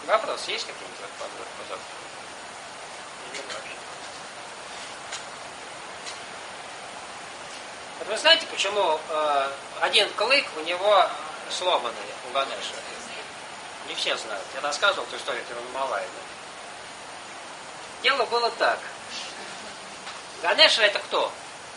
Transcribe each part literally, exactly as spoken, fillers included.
Вопрос есть какие-нибудь вопросы? Вот вы знаете, почему э, один клык у него сломанный, у Ганеша? Не все знают. Я рассказывал эту историю Тирунамалая. Дело было так. Ганеша это кто?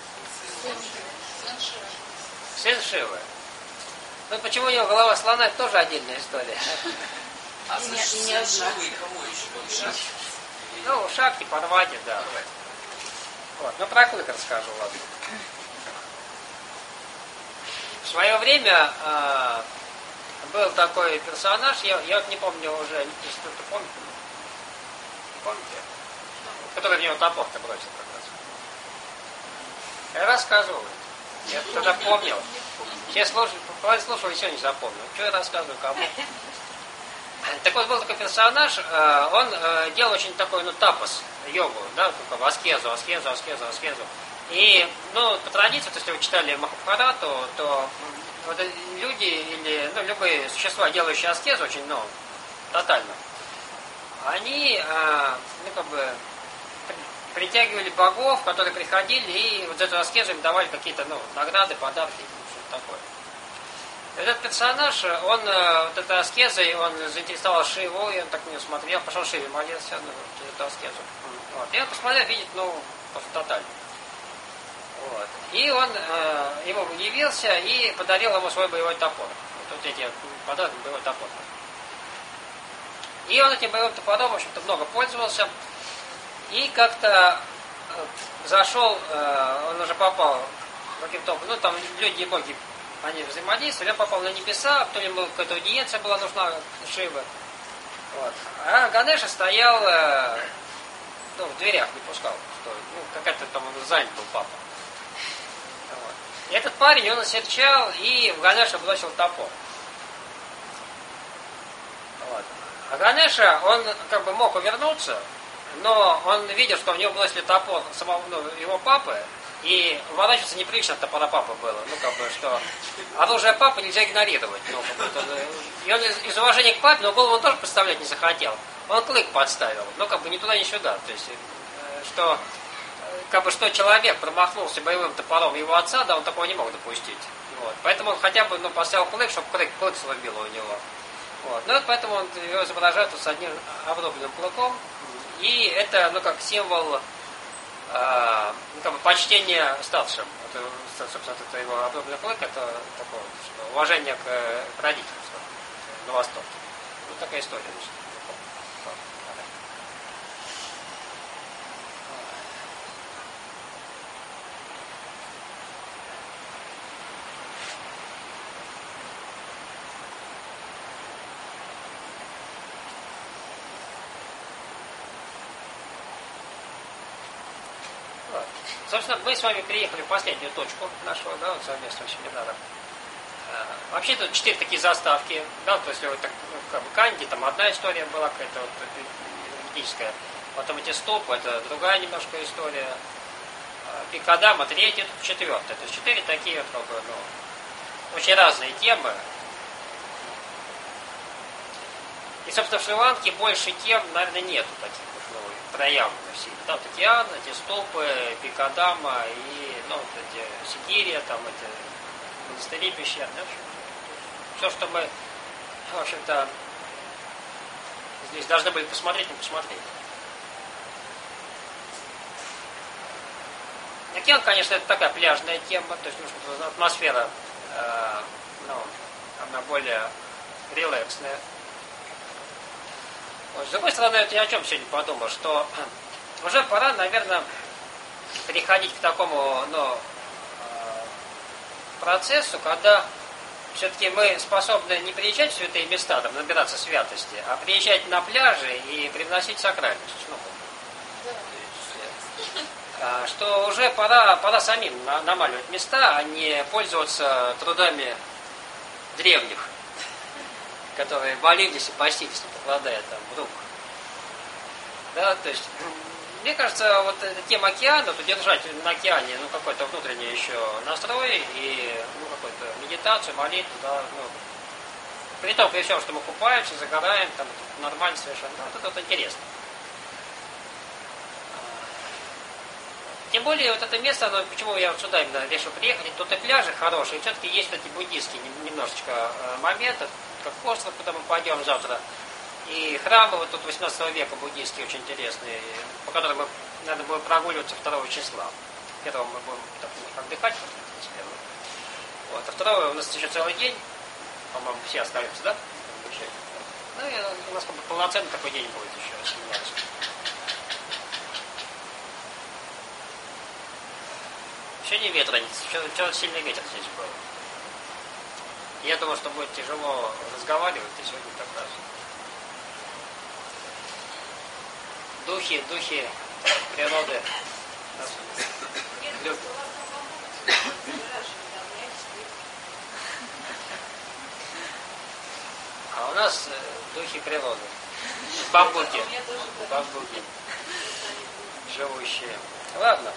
Сын Шивы. Ну почему у него голова слона, это тоже отдельная история. А сын Шивы и кого еще? Шакти? Ну, Шакти, Парвати, да. Вот. Ну, про клык расскажу, ладно. В свое время э, был такой персонаж, я, я вот не помню уже, если кто-то помнит, не помните? Который в него топор-то бросил как раз. Я рассказывал. Я тогда помнил. Все слушали, слушал, и все не запомнил. Что я рассказываю, кому? Так вот, был такой персонаж, э, он э, делал очень такой, ну, тапос, йогу, да, такой аскезу, аскезу, аскезу, аскезу. И, ну, по традиции, то, если вы читали Махабхарату, то вот, люди или, ну, любые существа, делающие аскезу очень, ну, тотально, они, э, ну, как бы, притягивали богов, которые приходили, и вот за эту аскезу им давали какие-то, ну, награды, подарки, что-то такое. Этот персонаж, он, вот этой аскезой, он заинтересовал Шиву, и он так на него смотрел, пошел Шиве молился, ну, вот, эту аскезу. Вот. И он посмотрел, видит, ну, просто тотально. Вот. И он э, ему явился и подарил ему свой боевой топор. Вот, вот эти подарки, боевой топор. И он этим боевым топором, в общем-то, много пользовался. И как-то э, зашел, э, он уже попал в каким-то, ну, там люди и боги, они взаимодействовали, он попал на небеса, то ли ему какая-то аудиенция была нужна, Шивы. Вот. А Ганеша стоял, э, ну, в дверях, не пускал, что, ну, какая-то там занят был папа. Вот. И этот парень, он осерчал и в Ганеша бросил топор. Вот. А Ганеша, он как бы мог увернуться, но он видел, что в него бросили топор самого, ну, его папы, и уворачиваться неприлично от топора папы было. Ну, как бы, что оружие папы нельзя игнорировать. Ну, как бы, и он из, из уважения к папе, но голову он тоже представлять не захотел. Он клык подставил. Ну, как бы, ни туда, ни сюда. То есть, что, как бы, что человек промахнулся боевым топором его отца, да, он такого не мог допустить. Вот. Поэтому он хотя бы, ну, поставил клык, чтобы клык, клык сломило у него. Вот. Ну, вот поэтому он его изображает с одним обрубленным клыком. И это, ну, как символ э, ну, как бы почтение старшим. Это, собственно, это его обрубленный клык, это такое, что уважение к, к родителям на Востоке. Вот такая история. Значит. Собственно, мы с вами приехали в последнюю точку нашего, да, вот совместного семинара. Вообще тут четыре такие заставки, да, то есть вот так, ну, как бы Канди, там одна история была какая-то вот ведическая, потом эти стопы, это другая немножко история, Пикадама, третья, четвертая, то есть четыре такие вот, как бы, ну, очень разные темы. И, собственно, в Шри-Ланке больше тем, наверное, нету таких вот, ну, проявленных сильно. Там вот океан, эти столпы, Пикадама и, ну, вот эти Сигирия, там эти монастыри пещерные. В общем, все, что мы, в общем-то, здесь должны были посмотреть, мы посмотрели. Океан, конечно, это такая пляжная тема, то есть ну, атмосфера, э, ну, она более релаксная. С другой стороны, я о чем сегодня подумал, что уже пора, наверное, переходить к такому, ну, процессу, когда все-таки мы способны не приезжать в святые места, там, набираться святости, а приезжать на пляжи и привносить сакральность. Ну, что уже пора, пора самим намаливать места, а не пользоваться трудами древних, которые молились и постились, не покладая там в руку. Да, то есть, мне кажется, вот эта тема океана, вот удержать на океане, ну, какой-то внутренний еще настрой и, ну, какую-то медитацию, молитву, да, ну, При том, при всем, что мы купаемся, загораем, там нормально совершенно. Ну, вот это вот интересно. Тем более, вот это место, оно, почему я вот сюда именно решил приехать, тут и пляжи хорошие, и все-таки есть эти буддийские немножечко э, моменты, как остров, куда мы пойдем завтра. И храмы вот тут восемнадцатого века буддийские очень интересные, по которым мы, надо будет прогуливаться второго числа. Первого мы будем так, отдыхать, вот, а второго у нас еще целый день, по-моему, все остаются, да? Ну, и у нас как бы полноценный такой день будет еще. Еще не ветреница, вчера сильный ветер здесь был. Я думал, что будет тяжело разговаривать, и сегодня так раз. Духи, духи природы. А у нас духи природы. Бамбуки. Бамбуки. Живущие. Ладно.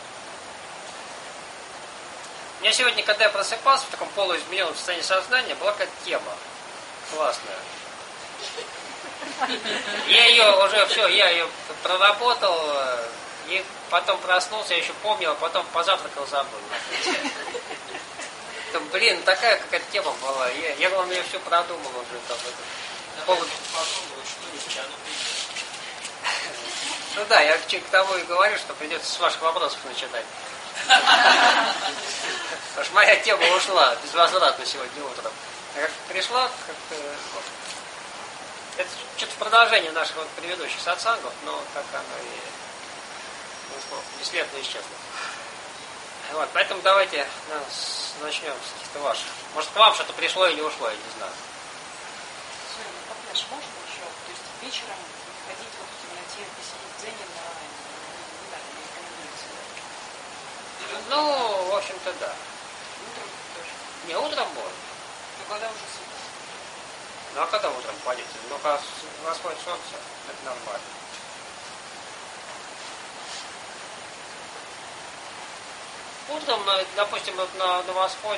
У меня сегодня, когда я просыпался в таком полуизмененном состоянии сознания, была какая-то тема классная. Я ее уже все, я ее проработал, и потом проснулся, я еще помнил, а потом позавтракал, забыл. Там, блин, такая какая-то тема была. Я, я главное, ее все продумал уже. Там, это, пол... Ну да, я к тому и говорю, что придется с ваших вопросов начинать. Потому что моя тема ушла безвозвратно сегодня утром. А как пришла, как-то... Это что-то продолжение наших вот предыдущих сатсангов, но так оно и ну, бесследно исчезло. Вот, поэтому давайте ну, с, начнем с каких-то ваших. Может, к вам что-то пришло или ушло, я не знаю. Сегодня на пляж можно еще? То есть вечером ходить вот в темноте, посидеть в дзене на... Не надо, не рекомендуется. Ну, в общем-то, да. Утром тоже. Не, утром можно. Ну, когда уже сутки. Ну, а когда утром пойдете? Ну, когда восходит солнце, это нормально. Утром, допустим, вот на, на восходе.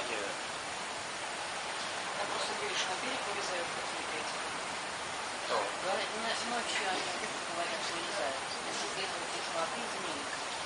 Я просто говоришь, на берег вылезают какие-то эти. Кто? Ночью они говорят, что вылезают. Если где-то из воды змеи.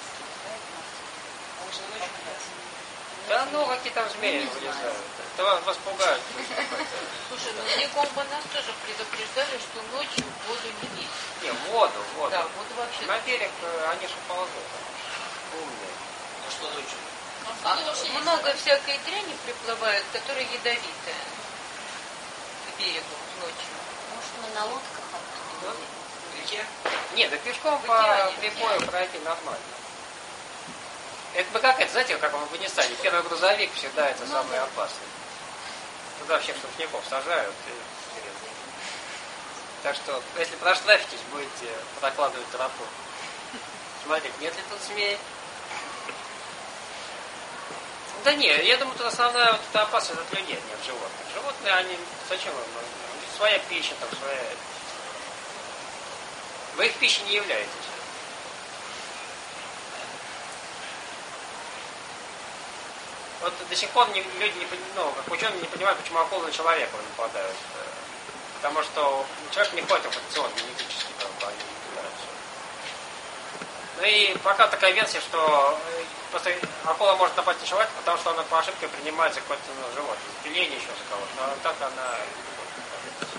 А уже ночью ходить. Да ну, какие там змеи ну, вылезают. Это вас, вас пугают. Слушай, ну мне комбо нас тоже предупреждали, что ночью в воду не лезть. Не, в воду, в воду. Да, в воду вообще. На берег они же ползут. Умные. Ну что ночью? А, много всякой дряни приплывает, которая ядовитая. К берегу ночью. Может, мы на лодках оттуда? В реке? Нет, да пешком по прибою пройти нормально. Это бы как это, знаете, как в Афганистане, первый грузовик всегда это ну, самый да. опасный. Туда всех шутников сажают. И... Так что, если проштрафитесь, будете прокладывать тропу. Смотрите, нет ли тут змей? Да нет, я думаю, тут основная вот эта опасность от людей, не от животных. Животные, они, зачем им? Своя пища, там, своя... Вы их пищей не являетесь. Вот до сих пор не, люди, не, ну, как ученые не понимают, почему акулы на человека нападают. Потому что человек не ходит в рацион генетически, там, они нападаются. Ну и пока такая версия, что просто акула может напасть на человека, потому что она по ошибке принимается какое-то ну, животное, пиление еще за кого-то. Но так она не будет.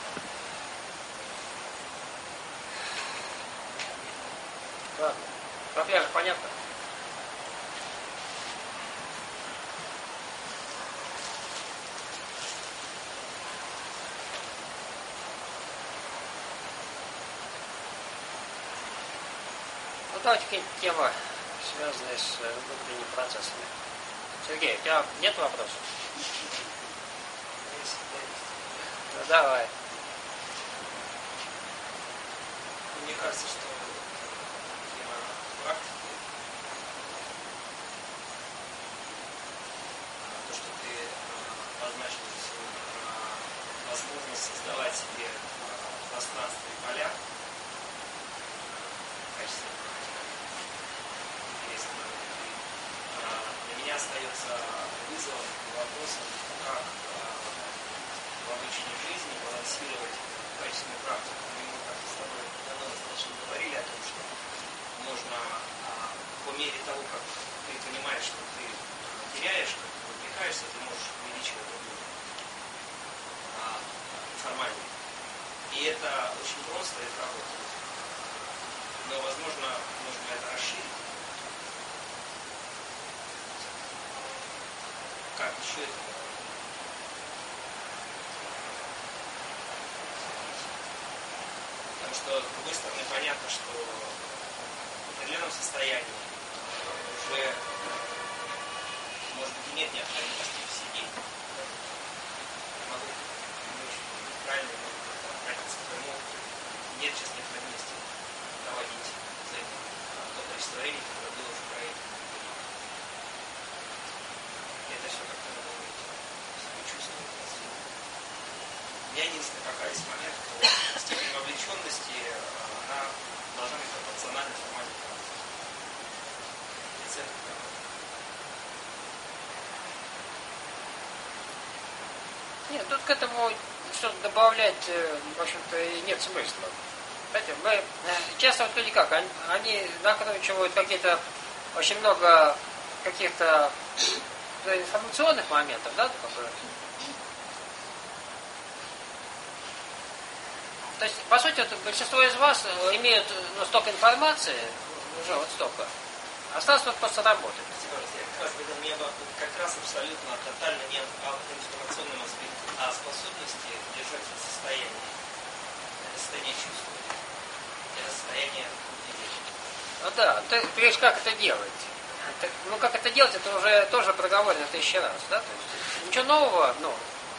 Ладно. Про пляжи понятно? Давайте какие-нибудь темы, связанные с внутренними процессами. Сергей, у тебя нет вопросов? Ну давай. Мне кажется, что тема практики, то, что ты обозначил сегодня про возможность создавать себе пространство и поля, качественно. Для меня остается вызовом и вопросом, как вовлечь обучения жизни, балансировать качественную практику. Мы как-то с тобой давно достаточно говорили о том, что можно а, по мере того, как ты понимаешь, что ты теряешь, как ты увлекаешься, ты можешь увеличивать уровень а, формально. И это очень просто, это работает. Но, возможно, нужно это расширить. Как еще это? Потому что, с другой стороны, понятно, что в определенном состоянии уже, может быть, и нет необходимости в себе. Я могу не очень правильно обратиться к тому, нет сейчас необходимости проводить за этим то количество времени, которое было уже проявлено. Это все как-то надо быть, себя чувствовать. У меня единственное, пока есть момент, что степень вовлеченности, она должна быть пропорциональна формальной практике. И центр такой. Нет, тут к этому что-то добавлять, в общем-то, и нет смысла. Знаете, мы часто вот люди как, они, они накручивают какие-то, очень много каких-то информационных моментов, да, как бы. То есть, по сути, вот, большинство из вас имеют ну, столько информации, уже вот столько. Осталось вот просто работать. Я как раз в этом я как раз абсолютно, тотально не об информационном аспекте, а о способности держать это состояние. Это состояние чувствования. Это состояние удивления. Ну да, ты, ты говоришь, как это делать. Это, ну, как это делать, это уже тоже проговорено тысячи раз, да? То есть, ничего нового, ну,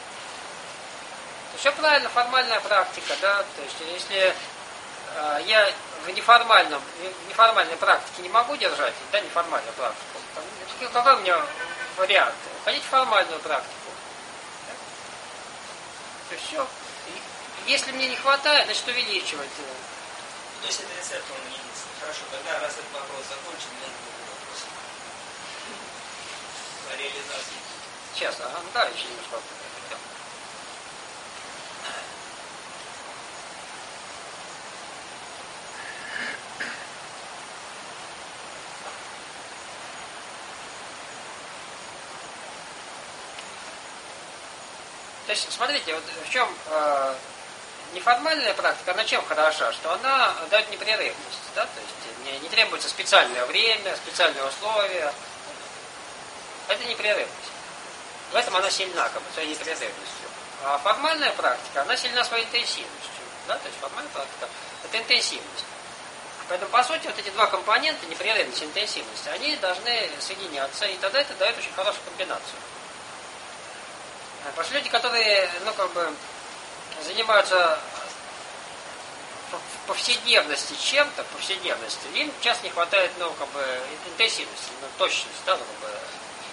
все правильно, формальная практика, да, то есть, если э, я в неформальном, в неформальной практике не могу держать, да, неформальную практику, то, какой у меня вариант? Уходить в формальную практику. Да? То есть все. И, если мне не хватает, значит увеличивать. То есть это рецепт, он единственный. Хорошо, тогда раз этот вопрос закончен, мне другой вопрос. По реализации. Сейчас, ага, да, еще немножко. То есть, смотрите, вот в чем э, неформальная практика, она чем хороша? Что она дает непрерывность, да? То есть не, не требуется специальное время, специальные условия. Это непрерывность. В этом она сильна, как бы, своей непрерывностью. А формальная практика, она сильна своей интенсивностью. Да? То есть формальная практика – это интенсивность. Поэтому, по сути, вот эти два компонента, непрерывность и интенсивность, они должны соединяться, и тогда это дает очень хорошую комбинацию. Потому что люди, которые, ну, как бы, занимаются в повседневности чем-то, в повседневности, им часто не хватает, ну, как бы, интенсивности, ну, точности, да, ну, как бы.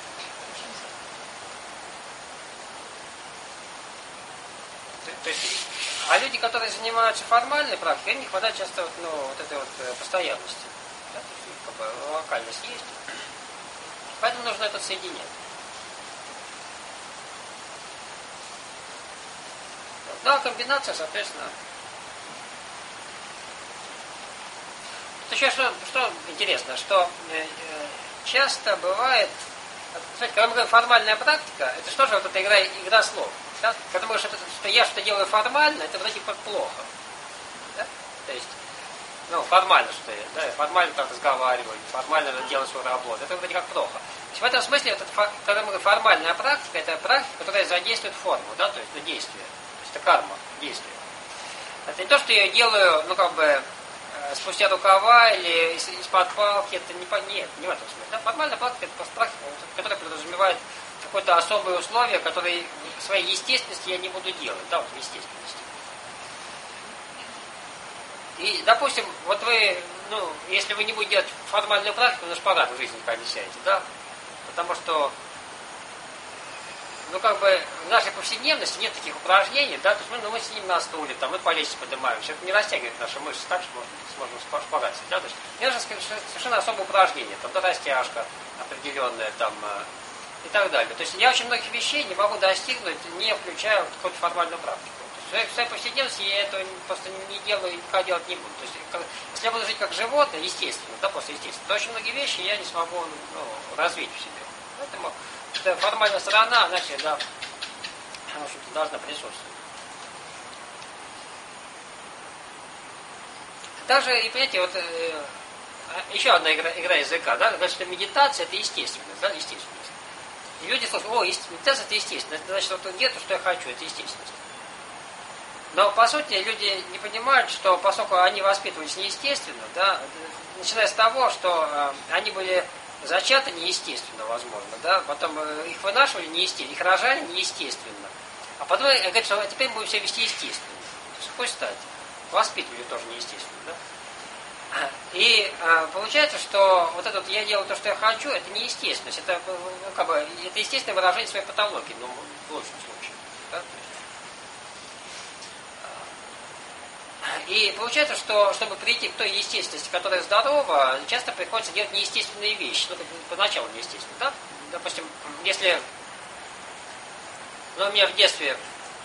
То есть, а люди, которые занимаются формальной практикой, им не хватает часто, вот, ну, вот этой вот постоянности. Да, то есть, как бы, локальность есть. Поэтому нужно это соединять. Да, комбинация, соответственно. Еще что, что интересно, что э, часто бывает, смотрите, когда мы говорим формальная практика, это что же вот эта игра, игра слов. Да? Когда мы говорим, что, что я что делаю формально, это вроде как плохо. Да? То есть, ну, формально что я, да, формально так разговариваю, формально делаю свою работу, это вроде как плохо. То есть в этом смысле, это, когда мы говорим формальная практика, это практика, которая задействует форму, да, то есть на действие. Это карма, действие. Это не то, что я делаю, ну, как бы, э, спустя рукава или из- из-под палки, это не, нет, не в этом смысле. Да? Формальная практика – это просто практика, которая подразумевает какое-то особое условие, которое в своей естественности я не буду делать, да, вот в естественности. И, допустим, вот вы, ну, если вы не будете делать формальную практику, вы на шпагат в жизни пока не сядете, да, потому что ну, как бы, в нашей повседневности нет таких упражнений, да, то есть мы, ну, мы сидим на стуле, там, мы по лестнице поднимаемся, это не растягивает наши мышцы так, что можно шпагат сидеть, да, то есть мне нужно совершенно особое упражнение, там, да, растяжка определенная, там, и так далее. То есть я очень многих вещей не могу достигнуть, не включая какую-то формальную практику. То есть в своей повседневности я это просто не делаю и никогда делать не буду. То есть как, если я буду жить как животное, естественно, да, просто естественно, то очень многие вещи я не смогу ну, развить в себе. Поэтому эта формальная сторона, она всегда, в общем-то, должна присутствовать. Даже, и понимаете, вот э, еще одна игра, игра языка, да, говорит, что медитация это естественность, да, естественность. И люди слушают, о, медитация это естественно, это значит, вот где-то, что я хочу, это естественность. Но, по сути, люди не понимают, что поскольку они воспитывались неестественно, да, начиная с того, что э, они были зачаты неестественно, возможно, да, потом э, их вынашивали неестественно, их рожали неестественно, а потом э, говорят, что теперь мы будем себя вести естественно. То есть, хоть стать. Воспитывали тоже неестественно, да? И а, получается, что вот это вот я делаю то, что я хочу, это неестественность, это, ну, как бы, это естественное выражение своей патологии, ну, в лучшем случае. Да? И получается, что чтобы прийти к той естественности, которая здорова, часто приходится делать неестественные вещи, ну, поначалу неестественно, да? Допустим, если, ну, у меня в детстве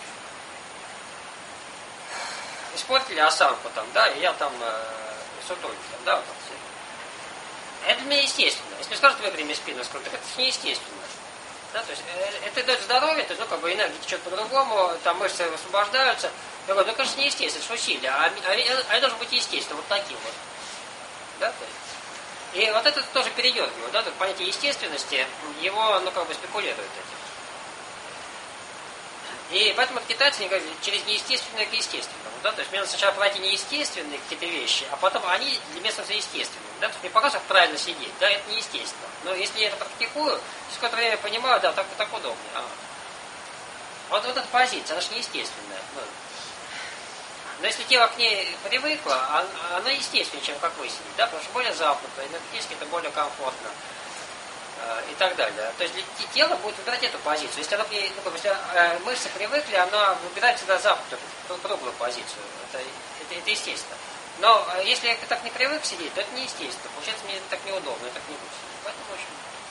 испортили осанку там, да, и я там э, сутулюсь, там, да, вот так все. Это для меня естественно. Если скажут, выпрями спину, скажут, так это неестественно. Да, то есть э, это дает здоровье, то есть, ну, как бы энергия течет по-другому, там мышцы освобождаются. Я говорю, ну, конечно, неестественно, это же усилие, а, а, а это должно быть естественно, вот таким вот. Да, то есть. И вот это тоже передергивает, да, то есть понятие естественности, его, ну, как бы спекулирует этим. И поэтому китайцы они говорят, через неестественное к естественному. Да? То есть мне надо сначала пройти неестественные какие-то вещи, а потом они для меня становятся естественными. Да? То есть мне показывают, как правильно сидеть, да, это неестественно. Но если я это практикую, через какое-то время я понимаю, да, так, так удобнее. А. Вот, вот эта позиция, она же неестественная. Ну. Но если тело к ней привыкло, она, она естественнее, чем как вы сидите, да, потому что более замкнуто, энергетически это более комфортно. И так далее. То есть тело будет выбирать эту позицию. Если, оно, ну, если э, мышцы привыкли, она выбирает всегда западную, круглую позицию. Это, это, это естественно. Но э, если я так не привык сидеть, то это неестественно. Получается, мне так неудобно, я так не буду сидеть. Поэтому, в общем,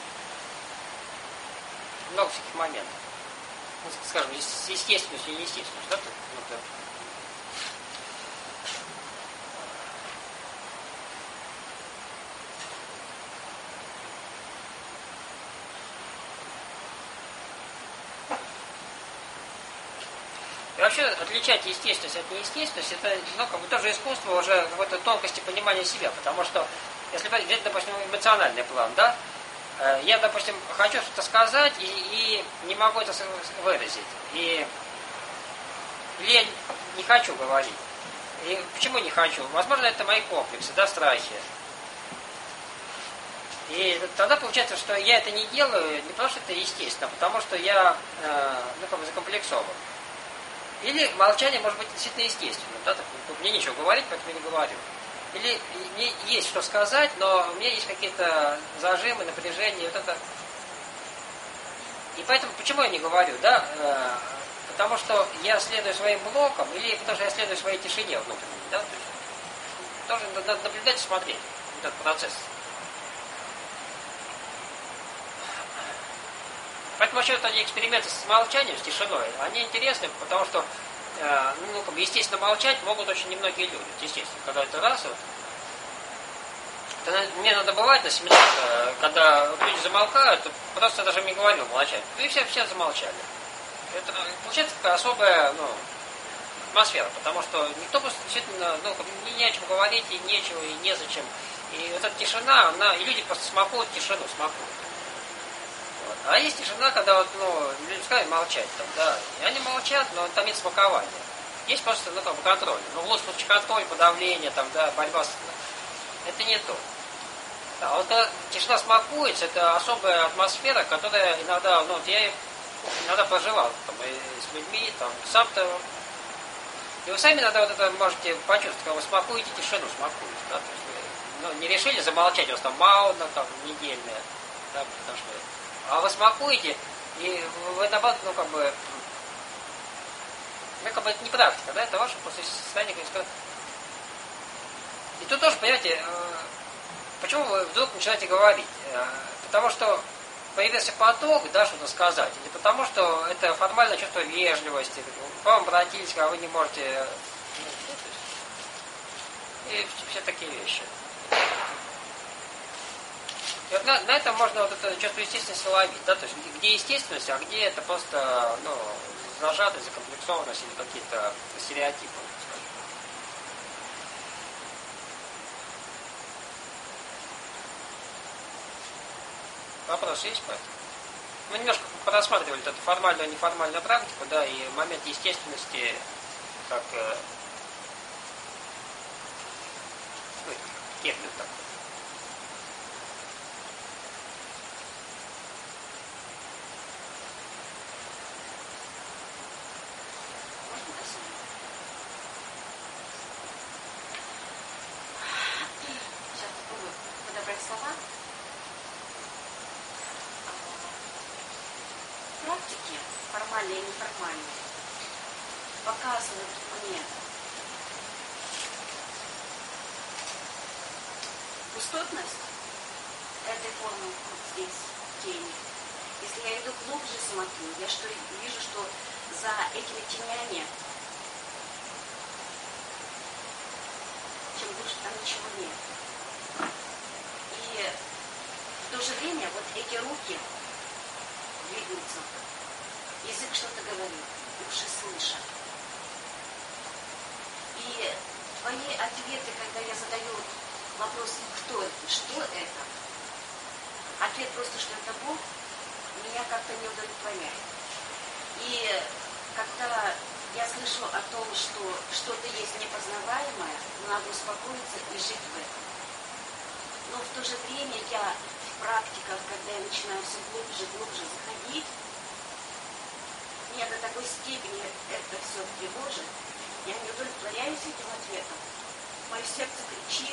много всяких моментов. Ну, скажем, с естественностью и неестественностью. Да? Ну, И вообще отличать естественность от неестественности, это, ну, как бы тоже искусство уже какой-то тонкости понимания себя, потому что, если взять, допустим, эмоциональный план, да, я, допустим, хочу что-то сказать и, и не могу это выразить, и или я не хочу говорить. И почему не хочу? Возможно, это мои комплексы, да, страхи. И тогда получается, что я это не делаю не потому, что это естественно, а потому что я, э, ну, как бы закомплексован. Или молчание может быть действительно естественным, да, так, мне нечего говорить, поэтому я не говорю. Или мне есть что сказать, но у меня есть какие-то зажимы, напряжения, вот это. И поэтому почему я не говорю, да? Э, потому что я следую своим блокам, или потому что я следую своей тишине внутренней, да? Тоже надо наблюдать и смотреть этот процесс. Поэтому вообще вот эти эксперименты с молчанием, с тишиной, они интересны, потому что, э, ну, как бы, естественно, молчать могут очень немногие люди. Естественно, когда это раз, вот, это, мне надо бывать на семинарах, э, когда вот люди замолкают, просто даже не говорил молчать. И все, все замолчали. Это получается такая особая, ну, атмосфера, потому что никто просто действительно, ну, не, не о чем говорить, и нечего, и незачем. И вот эта тишина, она, и люди просто смакуют тишину, смакуют. А есть тишина, когда вот, ну, люди сказали молчать там, да, и они молчат, но там нет смакования. Есть просто, ну, как бы контроль. Ну, в лучшем случае контроль, подавление, там, да, борьба с... Это не то. Да, вот когда тишина смакуется, это особая атмосфера, которая иногда, ну, вот я иногда проживал, там, и с людьми, там, сам-то... И вы сами иногда вот это можете почувствовать, когда вы смакуете тишину, смакуете, да, то есть вы, ну, не решили замолчать, у вас там мауна, там, недельная, да, потому что... А вы смакуете, и вы наоборот, ну, как бы, ну, как бы это не практика, да, это ваше просто состояние, как... И тут тоже, понимаете, почему вы вдруг начинаете говорить? Потому что появился поток, да, что-то сказать. Не потому, что это формальное чувство вежливости. К вам обратились, а вы не можете... И все такие вещи. И вот на, на этом можно вот это чувство естественности ловить, да, то есть где естественность, а где это просто, ну, зажатость, закомплексованность или какие-то стереотипы. Вопрос есть по этому? Мы немножко просматривали эту формальную и неформальную практику, да, и момент естественности как э, ну, термин такой. Сейчас попробую подобрать слова. Практики, формальные и неформальные, показывают мне пустотность этой формы вот здесь, тени. Если я иду глубже смотрю, я что вижу, что за этими тенями, чем глубже, там ничего нет. И в то же время вот эти руки двигаются. Язык что-то говорит, уши слышат. И твои ответы, когда я задаю вопрос, кто это, что это, ответ просто, что это Бог, меня как-то не удовлетворяет. И когда я слышу о том, что что-то есть непознаваемое, надо успокоиться и жить в этом. Но в то же время я в практиках, когда я начинаю все глубже, глубже заходить, меня до такой степени это все тревожит, я не удовлетворяюсь этим ответом. Мое сердце кричит.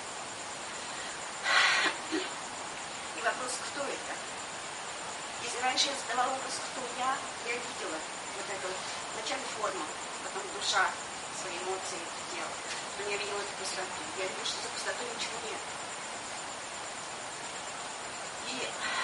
И вопрос, кто это? Если раньше я задавала вопрос, кто я, я видела вот эту вот вначале форму, потом душа, свои эмоции, тело. Но я видела эту пустоту. Я видела, что за пустотой ничего нет. И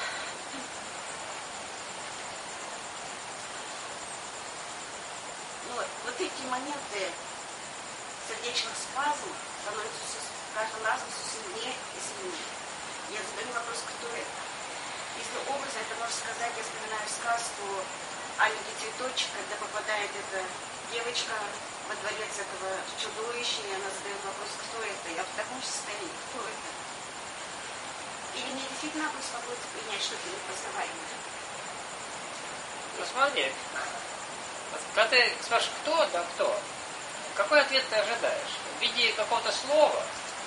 ну, вот эти моменты сердечных спазмов становятся все, каждым разом все сильнее и сильнее. Я задаю вопрос, кто это? Если образно, это можно сказать, я вспоминаю сказку «Аленький цветочек», когда попадает эта девочка во дворец этого чудовища, и она задает вопрос, кто это? Я в таком состоянии, кто это? Или мне действительно надо успокоиться, принять что-то непознаваемое? Ну смотри, когда ты спрашиваешь, кто, да кто, какой ответ ты ожидаешь? В виде какого-то слова?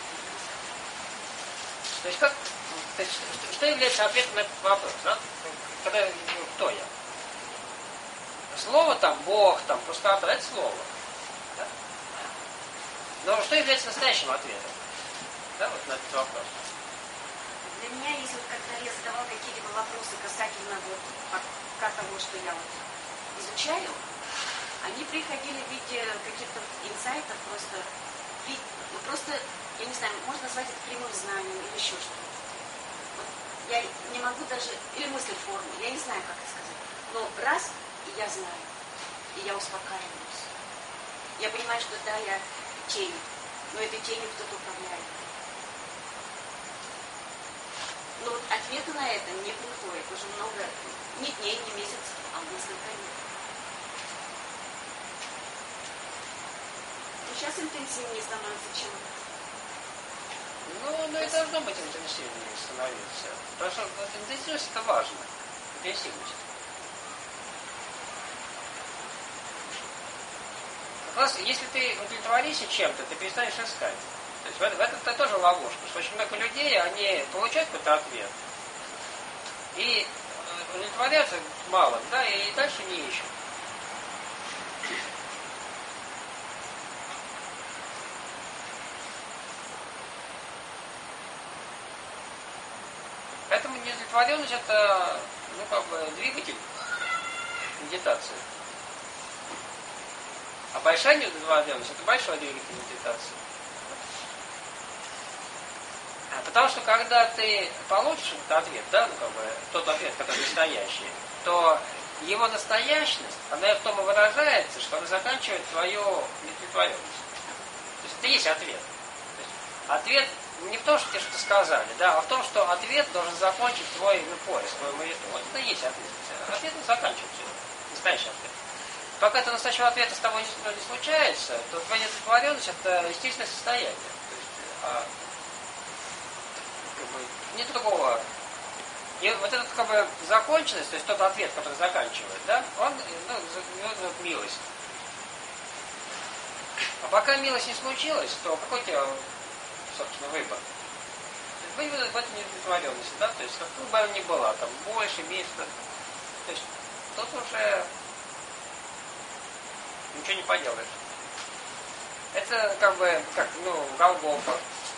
То есть как, то есть, что, что является ответом на этот вопрос, да? Когда, ну, кто я? Слово там, Бог, там, пустота, это слово. Да? Но что является настоящим ответом? Да, вот на этот вопрос. Для меня, если вот, когда я задавала какие-либо вопросы касательно вот пока того, что я вот изучаю, они приходили в виде каких-то инсайтов, просто, ну, просто, я не знаю, можно назвать это прямым знанием или еще что-то. Вот я не могу даже, или мысль формы, я не знаю, как это сказать. Но раз, и я знаю, и я успокаиваюсь. Я понимаю, что да, я тень, но этой тенью кто-то управляет. Но вот ответа на это не приходит уже много, не дней, не месяцев, а несколько лет. Но сейчас интенсивнее становится, чем... Ну, ну и должно быть интенсивнее становиться. Потому что вот, интенсивность это важно. Интенсивность. Как раз, если ты удовлетворишься чем-то, ты перестанешь искать. То есть в, в этом-то тоже ловушка, что очень много людей, они получают какой-то ответ и удовлетворяются малым, да, и дальше не ищут. Поэтому неудовлетворенность это, ну, как бы, двигатель медитации. А большая неудовлетворенность это большой двигатель медитации. Потому что когда ты получишь этот ответ, да, ну, как бы, тот ответ, который настоящий, то его настоящность, она в том и выражается, что она заканчивает твою неудовлетворенность. То есть это есть ответ. То есть ответ не в том, что тебе что-то сказали, да, а в том, что ответ должен закончить твой ну, поиск, твой маяту. Вот это и есть ответ. Ответ не заканчивается. Настоящий ответ. Пока это настоящего ответа с тобой не, не случается, то твоя неудовлетворенность это естественное состояние. То есть, а, как бы, нет другого. И вот эта как бы законченность, то есть тот ответ, который заканчивает, да, он ну, зовет милость. А пока милость не случилась, то какой у тебя, собственно, выбор? Выбор в этой неудовлетворенности, да, то есть какой бы она ни была, там больше, меньше, то есть тут уже ничего не поделаешь. Это как бы, как, ну, Голгофа.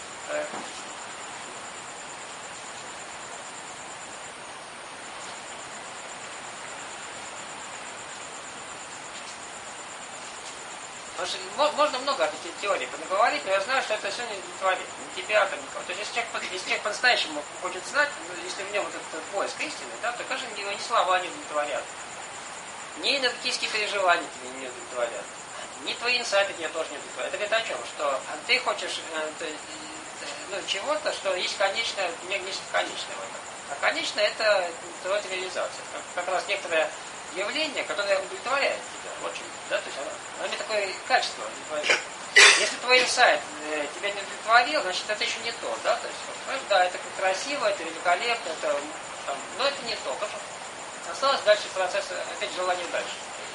Потому что можно много от этих теорий поговорить, но я знаю, что это все не удовлетворит. Не тебя, там, никого. То есть если человек, если человек по-настоящему хочет знать, если в нем вот этот поиск истины, да, то, конечно, его ни слова не удовлетворят. Ни энергетические переживания тебя не удовлетворят. Ни твои инсайты тебя тоже не удовлетворят. Это говорит о чем? Что ты хочешь ты, ну, чего-то, что есть конечное, нечто конечное в этом. А конечное это твоя реализация. Как, как раз некоторое явление, которое удовлетворяет тебя. Очень, да, то есть оно, оно имеет такое качество. Если твой инсайт э, тебя не удовлетворил, значит это еще не то, да, то есть, вот, да, это красиво, это великолепно, это, там, но это не то, потому что осталось дальше процесс, опять желание дальше.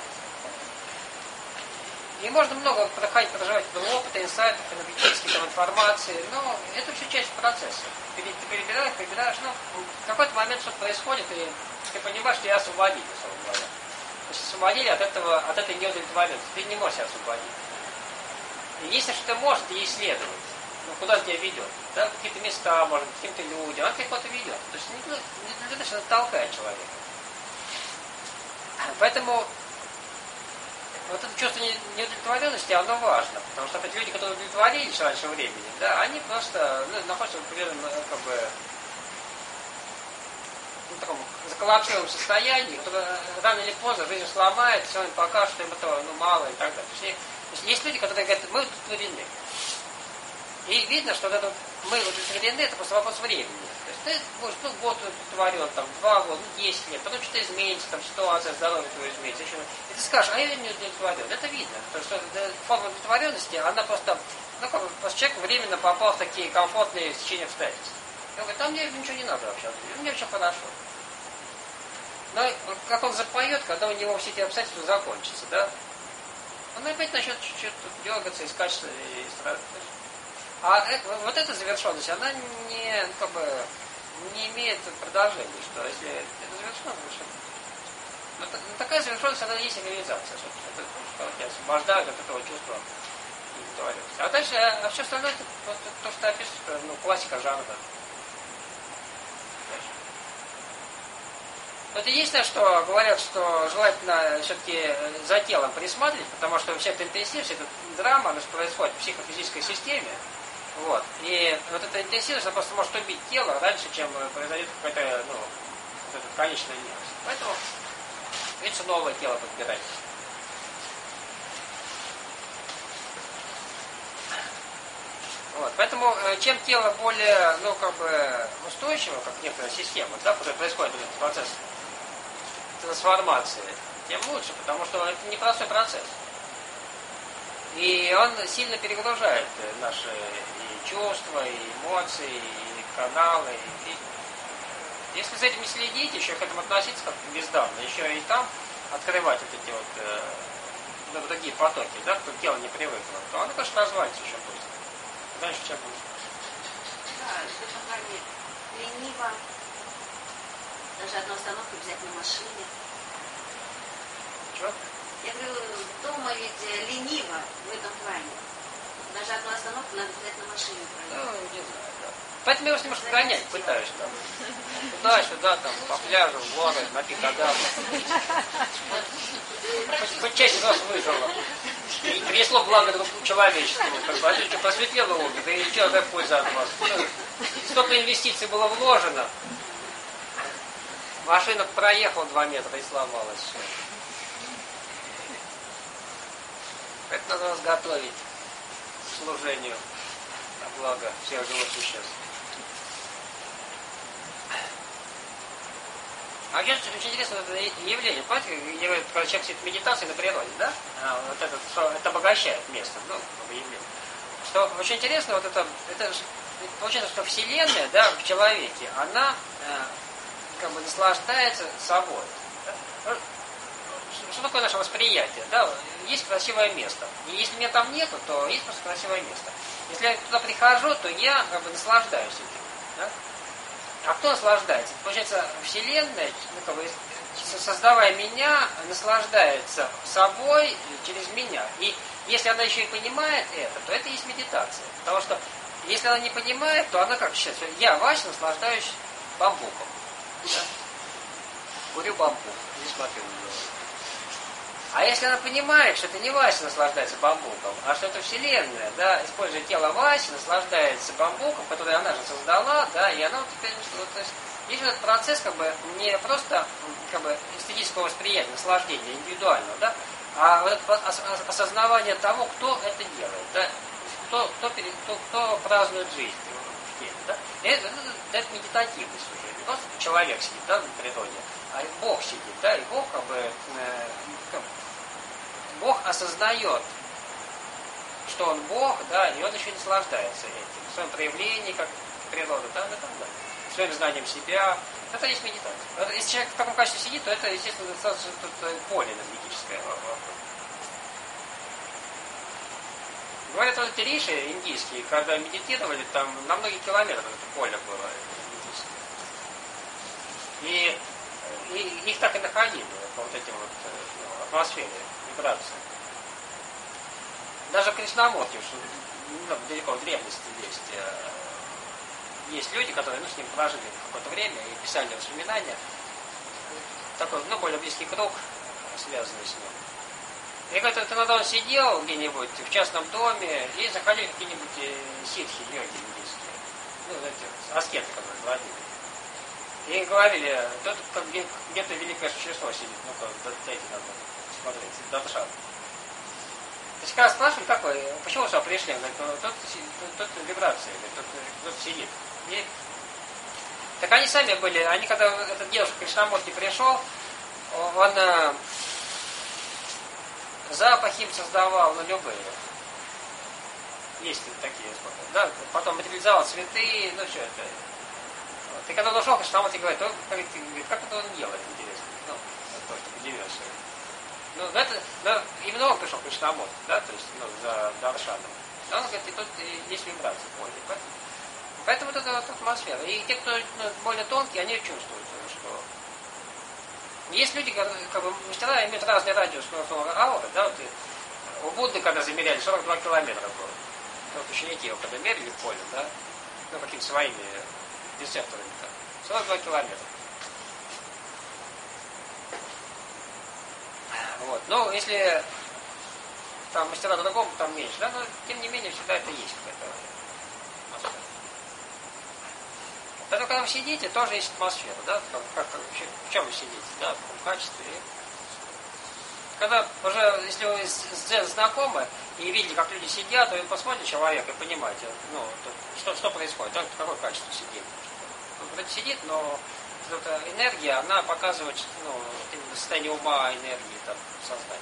И можно много проходить, проживать опыта, инсайтов, энергетических там, информации, но это все часть процесса. Ты перебираешь, перебираешь, ну, в какой-то момент что-то происходит, и ты понимаешь, что я освободил, условно говоря. То есть освободили от этого, от этой неудовлетворенности. Ты не можешь себя освободить. И если что-то может, и исследовать. Ну, куда тебя ведет? Да, какие-то места, может, каким-то людям, он тебя куда-то ведет. То есть не, не, не, не толкает человека. Поэтому вот это чувство неудовлетворенности, оно важно. Потому что это люди, которые удовлетворились раньше времени, да, они просто ну, находятся в определенном, как бы, в таком заколлапсированном состоянии, которое рано или поздно жизнь сломает, все им покажет, что им этого ну, мало и так далее. То есть, то есть, есть люди, которые говорят, мы удовлетворены. И видно, что вот это мы удовлетворены, это просто вопрос времени. То есть ты будешь ну, год удовлетворен, там, два года, ну, десять лет, потом что-то изменится, там, ситуация, здоровье твое изменится, еще. И ты скажешь, а я не удовлетворен. Это видно. Потому что форма удовлетворенности, она просто, ну, как бы, просто человек временно попал в такие комфортные стечения обстоятельств. Он говорит, а мне ничего не надо вообще, мне все хорошо. Но как он запоет, когда у него все эти обстоятельства закончатся, да, он опять начнет чуть-чуть дергаться, искать и страдать. А это, вот эта завершенность, она не, как бы, не имеет продолжения, что если это завершено, завершено. Но, но такая завершенность, она есть реализация, собственно. Это, что тебя освобождают от этого чувства удовлетворенности. А дальше, а все остальное, это просто то, что описывается, ну, классика жанра. Вот единственное, что говорят, что желательно все-таки за телом присматривать, потому что вся эта интенсивность, эта драма, она же происходит в психофизической системе. Вот. И вот эта интенсивность, она просто может убить тело раньше, чем произойдет какая-то, ну, вот эта конечная нервность. Поэтому, видите, новое тело подбирать. Вот. Поэтому, чем тело более, ну, как бы, устойчиво, как некоторая система, да, в которой происходит этот процесс трансформации, тем лучше, потому что это непростой процесс. И он сильно перегружает наши и чувства, и эмоции, и каналы. И если за этим не следить, еще к этому относиться как бездарно, еще и там открывать вот эти вот э, ну, другие потоки, да, к которым тело не привыкло, то оно, конечно, развалится еще быстро. Раньше чем будет. Да, что пока не лениво. Даже одну остановку взять на машине. Чего? Я говорю, дома ведь лениво в этом плане. Даже одну остановку надо взять на машине. Ну, не знаю, да. Поэтому я его немножко гонять пытаюсь. Там. Туда-сюда, там, по пляжу, в горы, на пикадам. Хоть, хоть часть нас выжила. И принесло благо человечеству. Как бы, а что, просветлело обе, да и что, какая польза от вас? Столько инвестиций было вложено. Машина проехала два метра и сломалась. Все. Это надо нас готовить к служению на благо всех живых существ. А мне очень интересно это явление. Помните, когда человек сидит в медитации на природе, да? А, вот это, что, это обогащает место, ну, явление. Что очень интересно, вот это, это получается, что Вселенная, да, в человеке, она э, как бы наслаждается собой. Да? Что такое наше восприятие? Да? Есть красивое место. И если меня там нету, то есть просто красивое место. Если я туда прихожу, то я как бы наслаждаюсь этим. Да? А кто наслаждается? Получается, Вселенная, ну, как бы, создавая меня, наслаждается собой через меня. И если она еще и понимает это, то это и есть медитация. Потому что если она не понимает, то она как сейчас, я, Вася, наслаждаюсь бамбуком. Да? Курю бамбук, не смотрю на него. А если она понимает, что это не Вася наслаждается бамбуком, а что это Вселенная, да, используя тело Васи, наслаждается бамбуком, который она же создала, да, и она вот теперь, вот, то есть, есть этот процесс, как бы, не просто, как бы, эстетического восприятия, наслаждения, индивидуального, да, а вот это осознавание того, кто это делает, да, кто, кто, кто, кто празднует жизнь в теле, да, и это, это, это медитативность уже, не просто человек сидит, да, на природе, а и Бог сидит, да, и Бог, как бы, э, как, Бог осознает, что Он Бог, да, и Он еще наслаждается этим, в своем проявлении, как природа, да, да, да, да, своим знанием себя. Это есть медитация. Если человек в таком качестве сидит, то это, естественно, достаточно тут поле энергетическое. Говорят, вот эти риши индийские, когда медитировали, там на многие километры это поле было индийское. И, и их так и находили по вот этим вот ну, атмосфере, вибрации. Даже в Кришнамурте, ну, далеко в древности есть, есть люди, которые ну, с ним прожили какое-то время и писали воспоминания. Такой, ну, более близкий круг, связанный с ним. И говорит, это иногда он сидел где-нибудь в частном доме, и заходили какие-нибудь ситхи, йоги индийские. Ну, знаете, аскеты, которые владели. И говорили, тут где, где-то великое существо сидит, ну-ка, дайте надо смотреть, Датшан. То есть, когда спрашивали, как вы, почему сюда пришли, он говорит, ну, тут, тут, тут вибрация, тут, тут сидит. И, так они сами были, они когда этот девушка Кришнамурти пришел, он э, запахи им создавал, ну, любые. Есть такие, да, потом материализовал цветы, ну, все это. И когда он ушел, Кришнамурти говорит, он, говорит, как это он делает, интересно. Ну, это то, что удивился. Ну, это, да, именно он пришел к Кришнамурти, да, то есть, ну, за Даршаном. Он говорит, и тут есть вибрации в поле. Поэтому, поэтому вот эта вот атмосфера. И те, кто ну, более тонкие, они чувствуют, что... Есть люди, как бы, мастера имеют разный радиус ауры, да, вот, у Будды, когда замеряли, сорок два километра было. Вот ученики его, когда мерили в поле, да, ну, какими-то своими рецепторами, там, сорок два километра. Вот. Но если там мастера другому, там меньше, да, но тем не менее всегда это есть какая-то атмосфера. Тогда, когда вы сидите, тоже есть атмосфера, да, как, как, вообще, в чем вы сидите, да, в каком качестве. Когда уже, если вы с дзен знакомы и видите, как люди сидят, то вы посмотрите человека и понимаете, ну, что, что происходит, да, в какое качество сидит. Он вроде сидит, но эта энергия, она показывает, ну, именно состояние ума, энергии, там, сознания.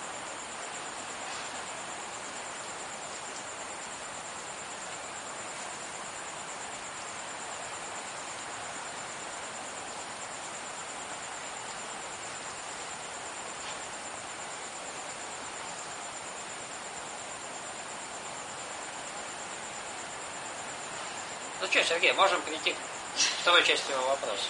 Ну что, Сергей, можем перейти к второй части его вопроса.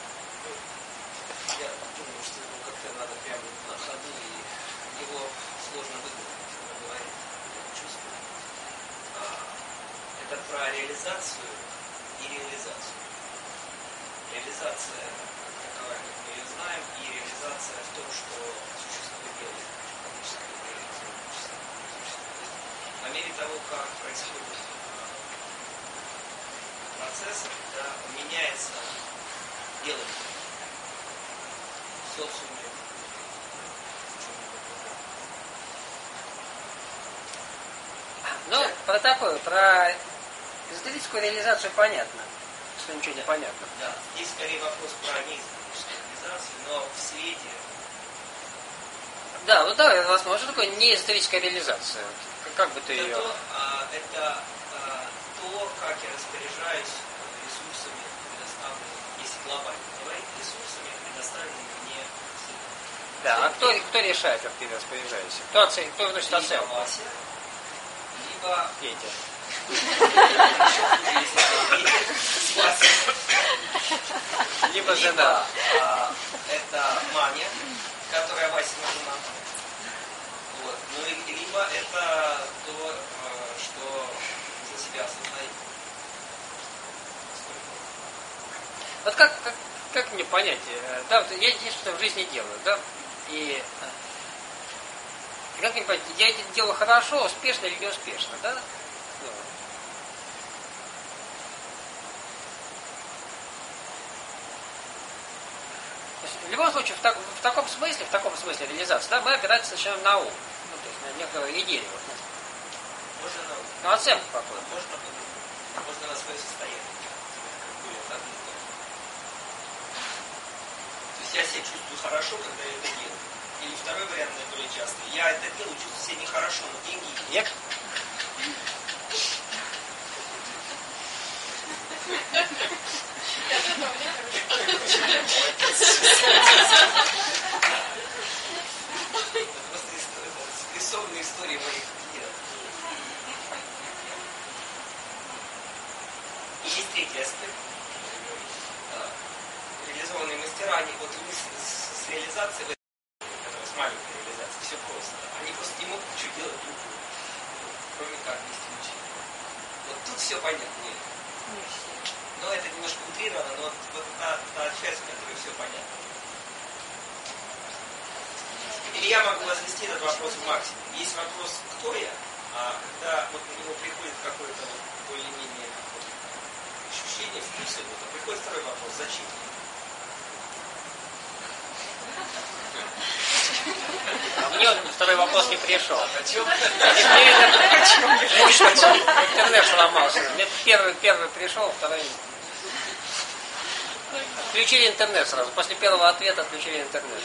Я думаю, что его как-то надо прямо на ходу, и его сложно выговорить, честно говоря, я чувствую. А, это про реализацию и реализацию. Реализация, таковая, как мы ее знаем, и реализация в том, что существует дело. По мере того, как происходит процесс, когда меняется дело в социуме, ну, про такое, про эзотерическую реализацию понятно, что ничего не понятно. Да, здесь скорее вопрос про неэзотерическую реализацию, но в свете. Да, ну давай, возможно, что такое неэзотерическая реализация? Как бы ты это ее... То, а, это а, то, как я распоряжаюсь ресурсами, предоставленными, если глобально говорить, ресурсами, предоставленными мне. Да, а кто, кто решает, как ты распоряжаешься? Кто, оцен... кто вносит оценку? Вася, либо Петя. Либо жена. А, это Маня, которая Васина жена. Вот. Ну, и, либо это то, что за себя осознает. Вот как, как, как мне понять? Да, вот я здесь что-то в жизни делаю, да? И как мне понять, я это делаю хорошо, успешно или неуспешно, да? Ну. В любом случае, в, так, в таком смысле, в таком смысле реализации, да, мы опираемся сначала на ум, ну, то есть на некоторую идею. Вот, можно на ум. Ну, оценку какую? Можно, можно на свое состояние. То есть я себя чувствую хорошо, когда я это делаю. Или второй вариант наиболее часто. Я это делаю, чувствую себя нехорошо, но деньги нет. Это просто спрессованные истории моих клиентов. И есть третий аспект. Реализованные мастера, они вот у них с, с реализацией, с маленькой реализацией, все просто. Они просто не могут ничего делать другое, кроме как вести учение. Вот тут все понятно. Нет. Но это немножко утрировано, но вот, вот та, та часть, в которой все понятно. Или я могу возвести этот вопрос в максимум. Есть вопрос, кто я, а когда вот на него приходит какое-то вот более-менее ощущение, вкуса, то приходит второй вопрос, зачем? А мне вот второй вопрос не пришел. О чем? Интернет сломался. Мне первый, первый пришел, второй... Включили интернет сразу. После первого ответа отключили интернет.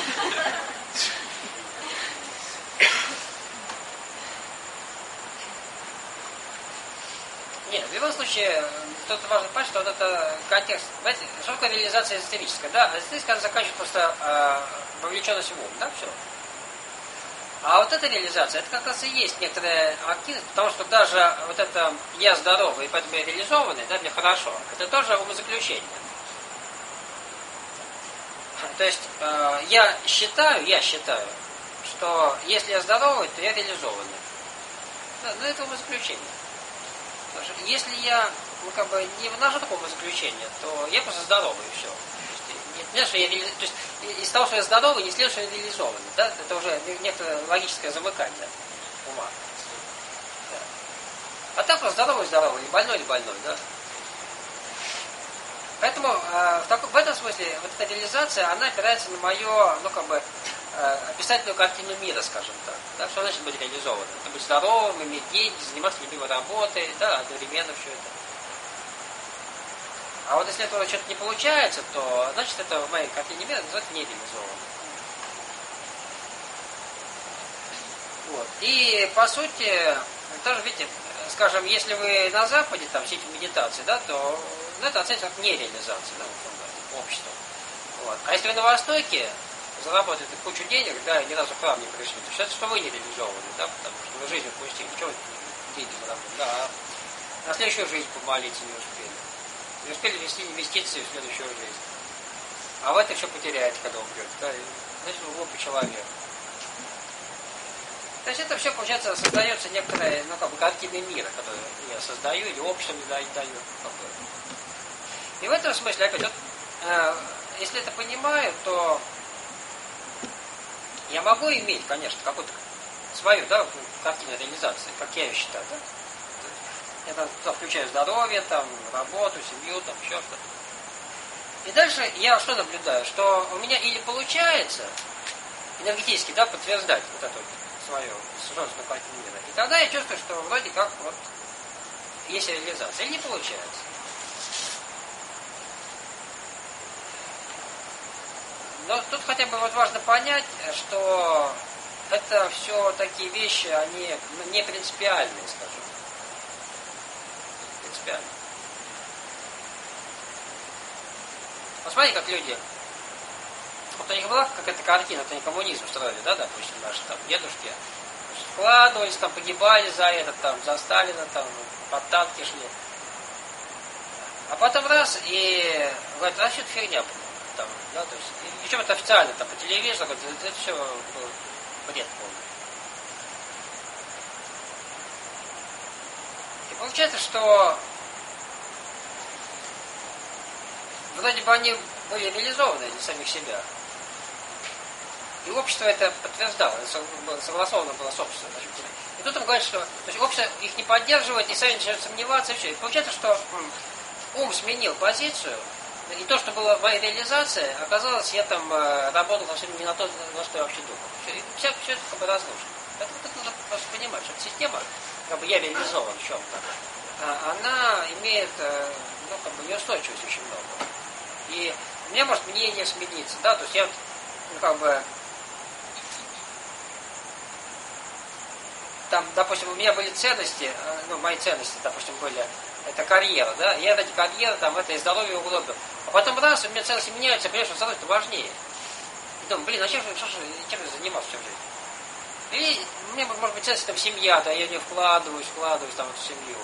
Нет, в любом случае, тут важно понять, что вот это контекст, знаете, что такое реализация эзотерическая, да? Эзотерическая заканчивает просто э, вовлеченность в ум, да, все. А вот эта реализация, это как раз и есть некоторая активность, потому что даже вот это я здоровый, и поэтому я реализованный, да, мне хорошо, это тоже умозаключение. То есть э, я считаю, я считаю, что если я здоровый, то я реализованный. Да, но это умозаключение. Если я, ну, как бы не вношу такого заключения, то я просто здоровый, и все. То есть, что я, то есть из того, что я здоровый, не следует, что я реализованный. Да? Это уже некоторое логическое замыкание ума. Да. А так просто здоровый, здоровый, или больной, или больной, да. Поэтому э, в, таком, в этом смысле вот эта реализация, она опирается на мою, ну, как бы, э, описательную картину мира, скажем так. Да? Что значит быть реализованным? Это быть здоровым, иметь деньги, заниматься любимой работой, да, одновременно все это. А вот если этого что-то не получается, то, значит, это в моей картине мира называется нереализованным. Вот. И, по сути, тоже, видите, скажем, если вы на Западе, там, все эти медитации, да, то ну, это оценивается как нереализация, да, общества. Вот. А если вы на Востоке заработаете кучу денег, да, и ни разу в храм не пришли, то считается, что вы не реализованы, да, потому что вы жизнь упустили, ничего вы деньги заработали, да, а на следующую жизнь помолиться не успели. Не успели ввести инвестиции в следующую жизнь. А в это все потеряете, когда умрете, да, и, значит, вы глупый человек. То есть это все, получается, создается некоторая, ну, как бы, картина мира, которую я создаю, или обществом даю. И в этом смысле, опять, вот, э, если это понимаю, то я могу иметь, конечно, какую-то свою, да, картину реализации, как я ее считаю, да. Я там туда включаю здоровье, там, работу, семью, там, еще что-то. И дальше я что наблюдаю? Что у меня или получается энергетически, да, подтверждать вот эту свою собственную картину мира. И тогда я чувствую, что вроде как вот есть реализация. Или не получается. Но тут хотя бы вот важно понять, что это все такие вещи, они не принципиальные, скажем. Принципиальные. Посмотрите, как люди. Вот у них была какая-то картина, вот они коммунизм строили, да, допустим, наши там дедушки. Вкладывались, там, погибали за это, там, за Сталина, там, под танки шли. А потом раз, и говорят, а что это фигня, там, да, то есть, и причем это официально, там, по телевизору, это, это все был бред полный. И получается, что вроде бы они были реализованы для самих себя. И общество это подтверждало, согласовано было с обществом. И тут он говорит, что то есть общество их не поддерживает, и сами начинают сомневаться, и все. И получается, что ум сменил позицию, и то, что было моей реализацией, оказалось, я там работал совсем не на то, на что я вообще думал. Все, и все, все это как бы разрушено. Поэтому тут нужно просто понимать, что эта система, как бы я реализован в чем-то, она имеет, ну, как бы неустойчивость очень много. И у меня может мнение смениться, да, то есть я, ну, как бы, там, допустим, у меня были ценности, ну, мои ценности, допустим, были, это карьера, да, я эти карьеры, там, это и здоровье углубил. А потом раз, у меня ценности меняются, я понимаю, что здоровье-то важнее. И думаю, блин, а чем, что, чем я занимался всю жизнь? И у меня, может быть, ценность там семья, да, я в нее вкладываюсь, вкладываюсь там в семью.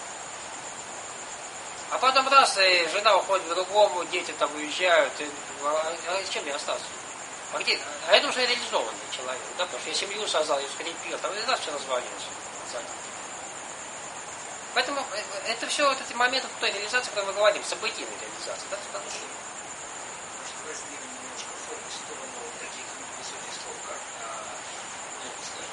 А потом раз, и жена уходит к другому, дети там уезжают, и, а, а чем я остался? А где? А это уже реализованный человек, да, потому что я семью создал, я скрепил, там и раз все развалилось. Поэтому это все вот эти моменты той реализации, о которой мы говорим, событийной реализации, да, это души. Может, раздвинем немножко фокус в сторону таких высоких слов, как, ну, скажем,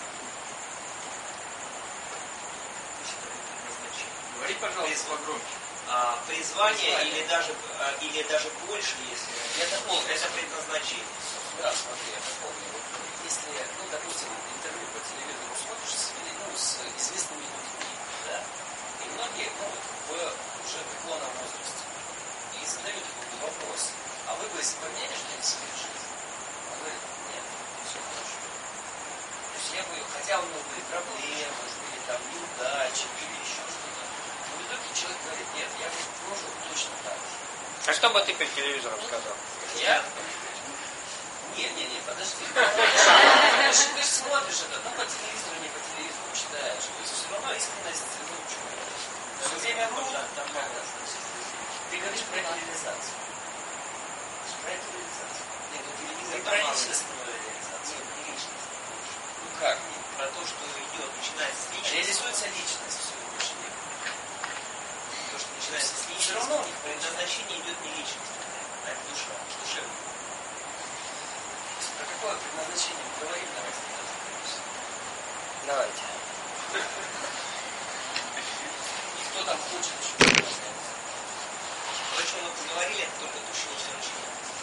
предназначение. Говори, пожалуйста, погромче. А, призвание, призвание. Или даже а, или даже больше, если это, ну, это предназначение. Да, смотри, я помню. Вот, если, ну, допустим, интервью по телевизору смотришь с, ну, с известными людьми, да, и многие, ну, в уже преклонном возрасте, и задают такой вопрос, а вы бы поменяли что-нибудь в своей жизни? Он говорит, нет, все хорошо. То есть я бы, хотя у него были проблемы, были там неудачи, или еще что-то, но в итоге человек говорит, нет, я бы прожил точно так же. А что бы ты перед телевизором сказал? Я? Не, не, не, подожди. Ты же смотришь это, ну, по телевизору, не по телевизору читаешь. То есть все равно искренность, ну, чего. Все время нужно, там много. Ты говоришь про реализацию. Про реализацию. Нет, ну, телевизор про личностную реализацию. Нет, не личность. Ну, как? Нет, про то, что идет, начинается с личности. Реализуется личность, все, больше нет. То, что начинается с личности. Все равно у них предназначение идет не личность, а это душа, душевная. Про какое предназначение мы говорим, давайте. Давайте. И кто там хочет, что понять. То, о чем мы поговорили, это только душевное учение.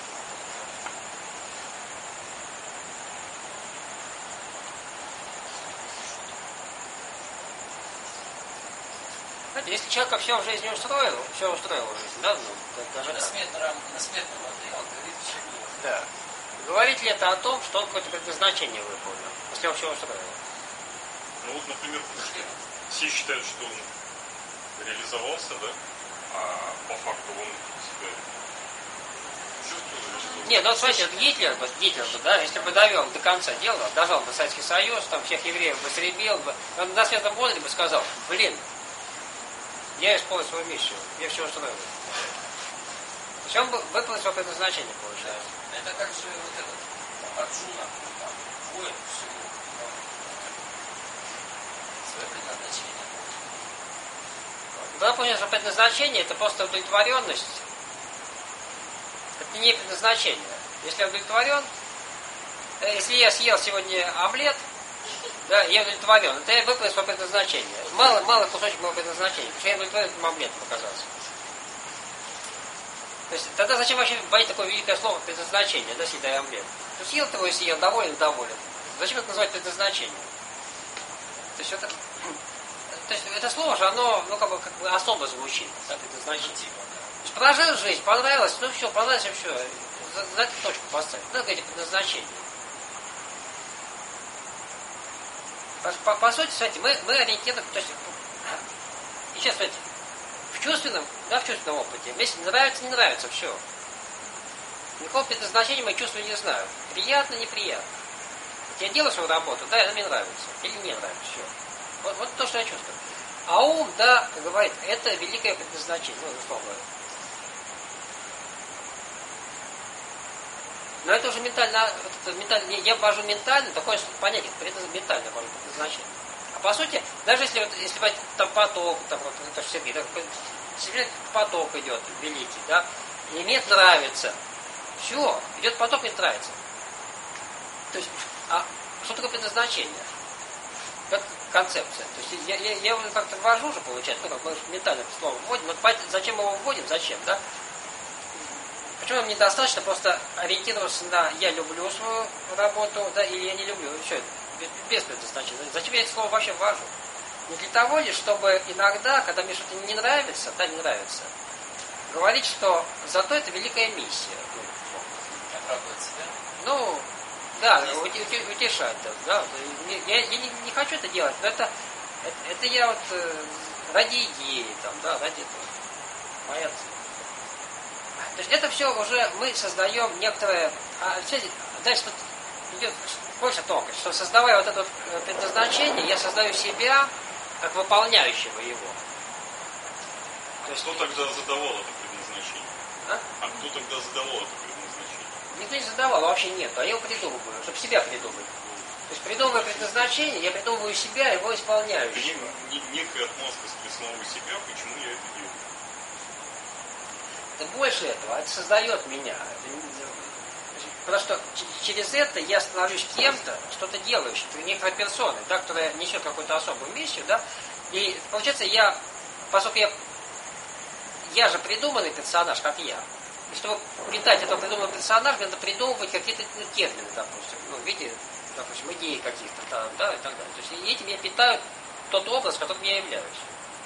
Знаете, если человека все в жизни устроил, все устроил в жизни, да, ну, даже на так. Смертном, на смертном одре он говорит, все было. Да. Говорит ли это о том, что он какое-то предназначение выполнил, если он все устроил? Ну вот, например, все считают, что он реализовался, да, а по факту он себя чувствует, что... Нет, ну вот смотрите, вот Гитлер, вот Гитлер бы, да, если бы довел до конца дела, дожал бы Советский Союз, там всех евреев бы сребил бы, он на светлом годе бы сказал, блин, я исполнил свою миссию, я все устроил. То есть он бы выполнил свое предназначение, получается. Это как же вот этот Арджуна, там, воин, все. предназначение. Да, понятно, что предназначение это просто удовлетворенность. Это не предназначение. Если я удовлетворен, если я съел сегодня омлет, да, я удовлетворен, это я выполнил свое предназначение. Мало, мало кусочек моего предназначения, потому что я удовлетворен этим омлетом оказался. То есть тогда зачем вообще боить такое великое слово предназначение, да, съедая омлет? Ну, съел того и съел, доволен, доволен. Зачем это называть предназначением? То есть это, то есть это слово же, оно, ну, как бы, как бы особо звучит, да, предназначение. То есть прожил жизнь, понравилось, ну все, понравилось, все, за, за эту точку поставить. Надо говорить предназначение. По, по, по сути, кстати, мы, мы ориентируем, то есть, и сейчас, кстати, в чувственном, да, в чувственном опыте, если нравится, не нравится, все. Никакого предназначения мои чувства не знают. Приятно, неприятно. Я делаю свою работу, да, она мне нравится. Или мне нравится, все. Вот, вот то, что я чувствую. А ум, да, говорит, это великое предназначение, ну, условно говоря. Но это уже ментально, это ментально, я ввожу ментально, такое понятие, ментально ввожу предназначение. А по сути, даже если вот, если там поток, там вот это все, так, поток идет великий, да, и мне нравится, все, идет поток, мне нравится. То есть, а что такое предназначение? Как концепция. То есть я, я, я его как-то ввожу же, получается, ну как мы ментально слово вводим, но зачем его вводим, зачем, да? Почему нам недостаточно просто ориентироваться на я люблю свою работу, да, или я не люблю, все, без предназначения. Зачем я это слово вообще ввожу? Не для того ли, чтобы иногда, когда мне что-то не нравится, да, не нравится, говорить, что зато это великая миссия. Оправдывать себя? Ну, да, утешать, да. Я, я не, не хочу это делать, но это, это, это я вот э, ради идеи, там, да, ради этого. Моя цель. То есть это все уже мы создаем некоторое... А, дальше тут идет больше тонкость, что создавая вот это вот предназначение, я создаю себя как выполняющего его. То есть, кто тогда задавал это предназначение? А? А кто тогда задавал это предназначение? Никто не задавал, вообще нет, а я его придумываю, чтобы себя придумать. То есть придумывая предназначение, я придумываю себя, его исполняющего. Не, не, некая отмазка с самого себя, почему я это делаю. Это больше этого, это создает меня. Потому что через это я становлюсь кем-то, что-то делающим, некоторой персоной, да, которая несет какую-то особую миссию, да, и получается я, поскольку я, я же придуманный персонаж, как я, и чтобы питать этого придуманного персонажа, надо придумывать какие-то ну, термины, допустим, ну, в виде, допустим, идей каких-то там, да, и так далее. То есть и этим я питаю тот образ, которым я являюсь.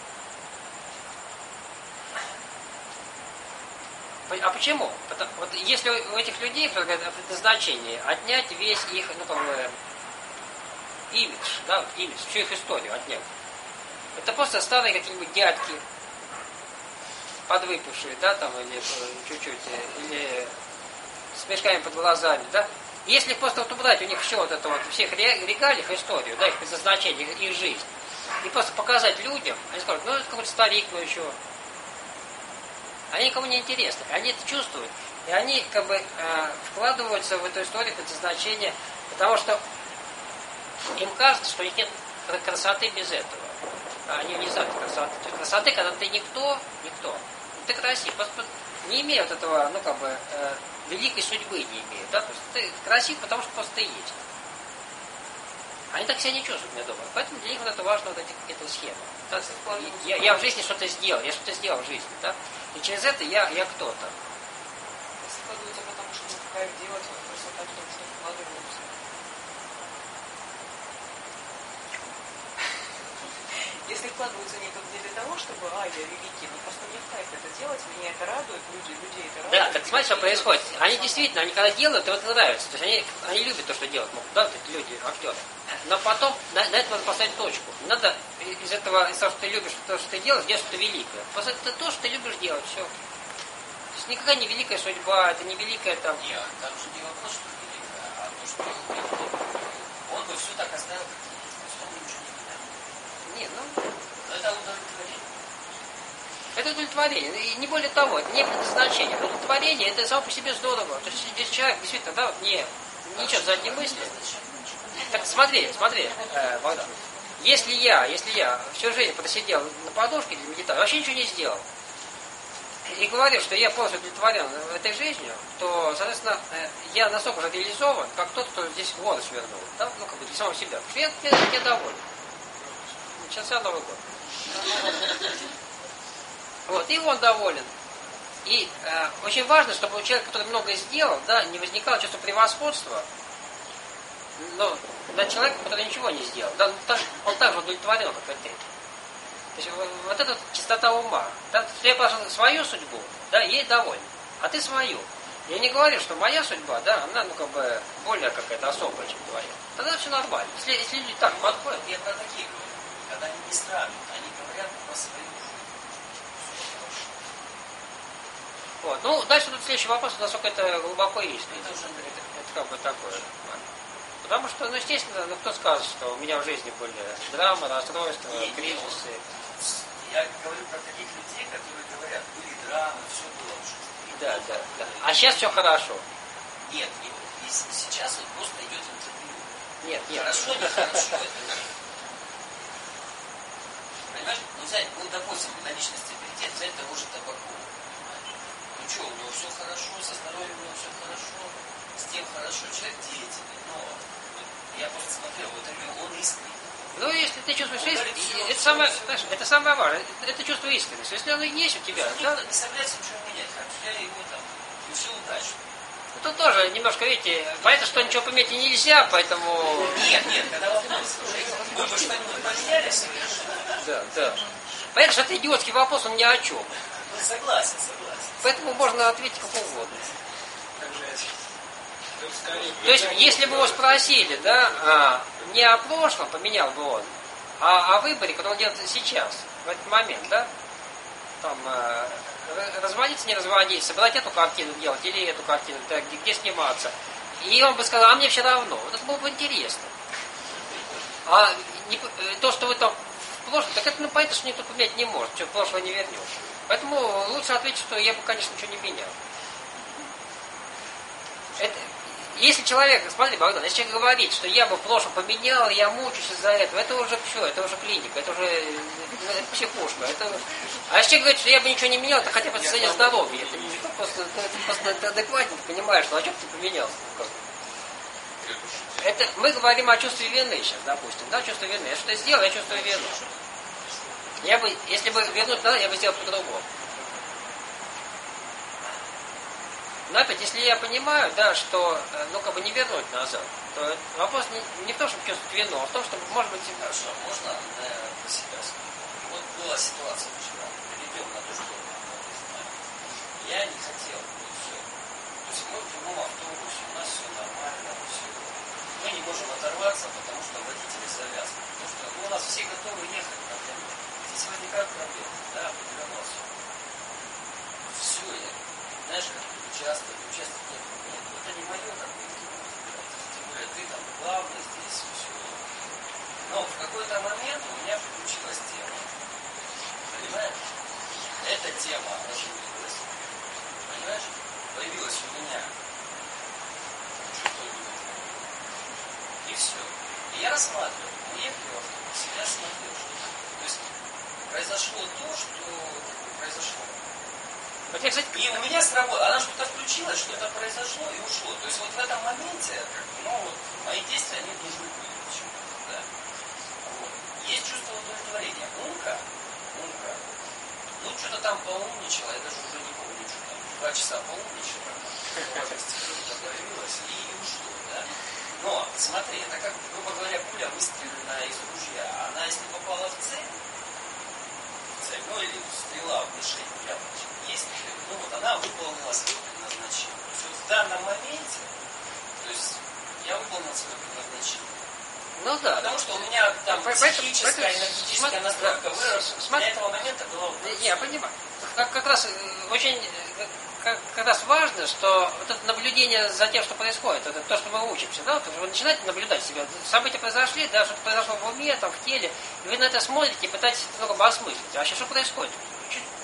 А почему? Потому, вот если у этих людей предназначение отнять весь их, ну, как бы, имидж, да, имидж, всю их историю отнять. Это просто старые какие-нибудь дядьки, подвыпившие, да, там, или чуть-чуть, или с мешками под глазами, да. И если их просто вот убрать у них все вот это вот, всех регалий, их историю, да, их предназначение, их, их жизнь, и просто показать людям, они скажут, ну, это какой-то старик, ну, еще. Они никому не интересны, они это чувствуют, и они как бы э, вкладываются в эту историю предназначения, потому что им кажется, что у них нет красоты без этого. Они не знают красоты. То есть красоты, когда ты никто, никто. Ты красив, просто не имея вот этого, ну как бы, э, великой судьбы не имея, да, то есть ты красив, потому что просто ты есть. Они так себя не чувствуют, мне думаю. Поэтому для них вот это важно, вот эти, эта схема. Да? Я, я в жизни что-то сделал, я что-то сделал в жизни, да? И через это я, я кто-то. Складывается потому, что ну, как делать, вот красота в том, что вкладываются. Если вкладываются не для того, чтобы, а, я великий, но просто мне в кайф это делать, меня это радует, люди, людей это радует. Да, так смотри, что происходит. Они действительно, они когда делают, им это нравится. То есть они, они любят то, что делают, могут, да, вот эти люди, актеры. Но потом на, на это надо поставить точку. Не надо из этого, из того, что ты любишь, то, что ты делаешь, делать что-то великое. Просто это то, что ты любишь делать, все. То есть никакая не великая судьба, это не великая там... Нет, там же не вопрос, что великая, а то, что он бы все так оставил, что он ничего не менял. Не, ну... Это удовлетворение. Это удовлетворение. И не более того, это не предназначение. Удовлетворение, это само по себе здорово. То есть здесь человек действительно, да, вот не, ничего задней мысли. Так смотри, смотри, э, Богдан. Если я, если я всю жизнь просидел на подушке для медитации, вообще ничего не сделал, и говорю, что я полностью удовлетворен этой жизнью, то, соответственно, я настолько же реализован, как тот, кто здесь город свернул, да? Ну, как бы для самого себя. Потому что я, я, я доволен. Начался Новый год. Вот, и он доволен. И э, очень важно, чтобы у человека, который многое сделал, да, не возникало чувство превосходства, но над человеком, который ничего не сделал. Да, он, так, он так же удовлетворен, как и ты. То есть вот эта чистота ума. Да, я пошел свою судьбу, да, ей доволен, а ты свою. Я не говорю, что моя судьба, да, она, ну, как бы, более какая-то особая, чем твоя. Тогда все нормально. Если, если люди так подходят. Я про такие говорю. Когда они не сравнивают, они говорят про свою жизнь. Вот. Ну, дальше тут следующий вопрос, насколько это глубоко истинно. Это уже это, это как бы такое. Потому что, ну, естественно, ну, кто скажет, что у меня в жизни были драмы, расстройства, не, кризисы. Не, я говорю про таких людей, которые говорят, были драмы, все было в жизни. Да, да, да. А сейчас все хорошо. Нет, не, и сейчас вот просто идет интервью. Нет, нет. Хорошо, не хорошо. Это... Понимаешь, ну, взять, ну, допустим, на личности приоритет, взять того же Табакова. Ну что, у него все хорошо, со здоровьем у него все хорошо, с тем хорошо, человек деятельный, но я просто смотрел, вот он искренний. Ну, если ты чувствуешь искренность, это самое, знаешь, это самое важное, это чувство искренности. Если оно есть у тебя, ну, да? Не собирается ничего менять, я его там, и все удачно. Тут тоже немножко, видите, понятно, что ничего поменять и нельзя, поэтому... Нет, нет, когда вопрос, вы бы что-нибудь поменяли совершенно? Да, да. Понятно, что это идиотский вопрос, он ни о чем. Ну, согласен, согласен. Поэтому можно ответить как угодно. То есть, если бы его спросили, да, а, не о прошлом, поменял бы он, а о выборе, который он делает сейчас, в этот момент, да, там, а, разводиться, не разводиться, брать эту картину делать или эту картину, да, где, где сниматься. И он бы сказал, а мне все равно. Вот это было бы интересно. А не, то, что вы там в прошлом, так это, ну, понятно, что никто поменять не может, что в прошлое не вернешь. Поэтому лучше ответить, что я бы, конечно, ничего не менял. Это, если человек, смотри, Богдан, если человек говорит, что я бы в прошлом поменял, я мучаюсь из-за этого, это уже все, это уже клиника, это уже это психушка. Это... А если человек говорит, что я бы ничего не менял, это хотя бы состояние здоровья. Это, не, просто, это просто это адекватно, ты понимаешь, ну а что ты поменялся? Это мы говорим о чувстве вины сейчас, допустим, да, чувство вины. Я что-то сделал, я чувствую вину. Я бы, если бы вернуть надо, я бы сделал по-другому. Но опять, если я понимаю, да, что, ну, как бы не вернуть назад, то вопрос не, не в том, чтобы чувствовать вину, а в том, чтобы, может быть... Хорошо, можно наверное, про себя сказать? Вот была ситуация вчера, перейдем на то, что я не хотел, вот все. То есть мы в другом автобусе, у нас все нормально, все. Мы не можем оторваться, потому что водители завязаны. Потому что ну, у нас все готовы ехать, например. Здесь возникает проблема, да, определенно все. Все, я, знаешь, как участвовать, участвовать нет, нет, это не мое, как бы, тем более ты там главный здесь, все. Но в какой-то момент у меня включилась тема, понимаешь? Эта тема оживилась, понимаешь? Появилась у меня чувство удовлетворения. И все. И я рассматривал, мы ехали в автобусе, я смотрел, что то есть произошло то, что произошло. Вот я, кстати, и у меня сработало, она что-то включилась, что-то произошло и ушло. То есть вот в этом моменте, ну, вот, мои действия, они должны были почему-то, да. Вот. Есть чувство удовлетворения. Умка, умка, ну, что-то там поумничала, я даже уже не помню, что там, два часа поумничала, что-то появилось и ушло, да. Но, смотри, это как, грубо говоря, пуля выстреленная из ружья, она если попала в цель, цель, ну, или стрела в мишень, яблочко, есть, ну вот она выполнила свое предназначение. То есть вот в данном моменте, то есть я выполнил свое предназначение. Ну да. Потому что у меня там а, психическая, поэтому, энергетическая настройка выросла. Для этого момента была... Я понимаю. Как, как раз очень как, как раз важно, что вот это наблюдение за тем, что происходит, это то, что мы учимся, да, вот вы начинаете наблюдать себя. События произошли, да, что-то произошло в уме, там, в теле, и вы на это смотрите и пытаетесь это много осмыслить. А вообще, что происходит?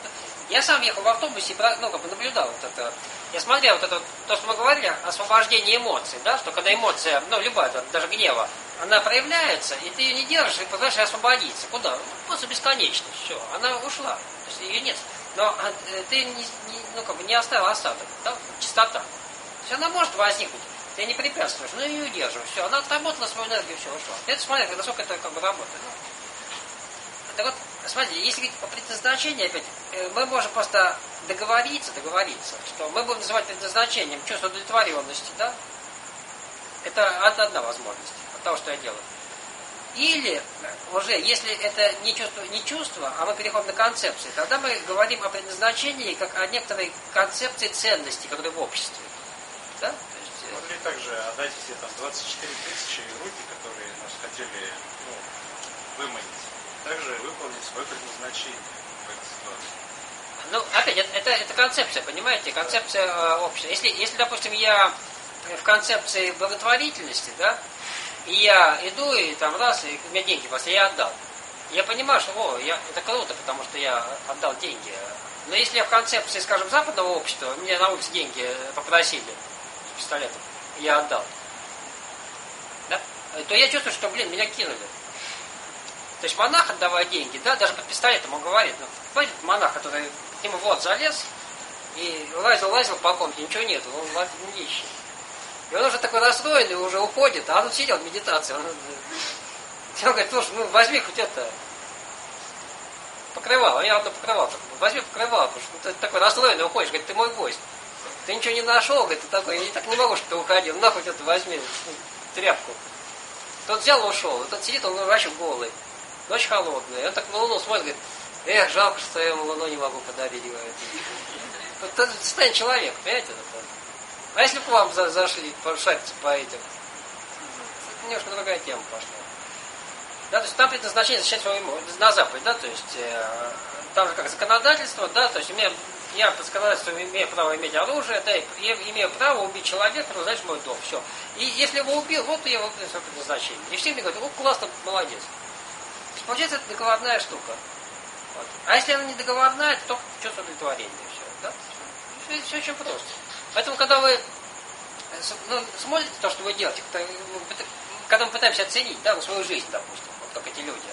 Я сам ехал в автобусе, ну, как бы наблюдал вот это. Я смотрел вот это, то, что мы говорили, освобождение эмоций, да, что когда эмоция, ну, любая, даже гнева, она проявляется, и ты ее не держишь, и пытаешься освободиться. Куда? Ну, просто бесконечность, все, она ушла, то есть ее нет. Но ты не, не, ну, как бы не оставил осадок, да, чистота. То есть она может возникнуть, ты не препятствуешь, но ее удерживаешь, все, она отработала свою энергию, все, ушла. Это смотри, насколько это как бы работает. Так вот, смотрите, если говорить о предназначении, опять, мы можем просто договориться, договориться, что мы будем называть предназначением чувство удовлетворенности, да? Это одна возможность от того, что я делаю. Или уже, если это не чувство, не чувство, а мы переходим на концепции, тогда мы говорим о предназначении как о некоторой концепции ценностей, которые в обществе. Да? То есть, могли также отдать все там двадцать четыре тысячи руки, которые нас хотели, ну, выманить. Также выполнить свое предназначение в этой ситуации. Ну, опять, это, это, это концепция, понимаете, концепция э, общая. Если, если, допустим, я в концепции благотворительности, да, и я иду, и там раз, и у меня деньги просто, я отдал. Я понимаю, что о, я, это круто, потому что я отдал деньги. Но если я в концепции, скажем, западного общества, мне на улице деньги попросили с пистолетом, я отдал, да, то я чувствую, что, блин, меня кинули. То есть монах, отдавая деньги, да, даже под пистолетом он говорит, ну, пойдет монах, который к нему вот залез и лазил-лазил по комнате, ничего нет, он не ищет. И он уже такой расстроенный, уже уходит, а он сидел в медитации. Он, он говорит, слушай, ну возьми хоть это покрывало, я одно покрывало, возьми покрывало, потому что ты такой расстроенный уходишь, говорит, ты мой гость. Ты ничего не нашел, говорит, ты такой, я так не могу, чтобы ты уходил, на хоть это возьми, ну, тряпку. Тот взял и ушел, и тот сидит, он вообще голый. Ночь холодная. И он так на луну смотрит, говорит, эх, жалко, что я ему луну не могу подарить. Вот это состояние человека, понимаете? А если бы к вам за, зашли, пошариться по этим? Это немножко другая тема пошла. Да, то есть там предназначение защищать своему на Западе, да, то есть э, там же как законодательство, да, то есть у меня, я по законодательству имею право иметь оружие, да, и я имею право убить человека, разрушить мой дом, все. И если его убил, вот я выполнил свое предназначение. И все мне говорят, о, классно, молодец. Получается, это договорная штука. Вот. А если она не договорная, то только чувство удовлетворения. Все, да? все, все очень просто. Поэтому, когда вы ну, смотрите то, что вы делаете, когда мы пытаемся оценить, да, свою жизнь, допустим, вот как эти люди,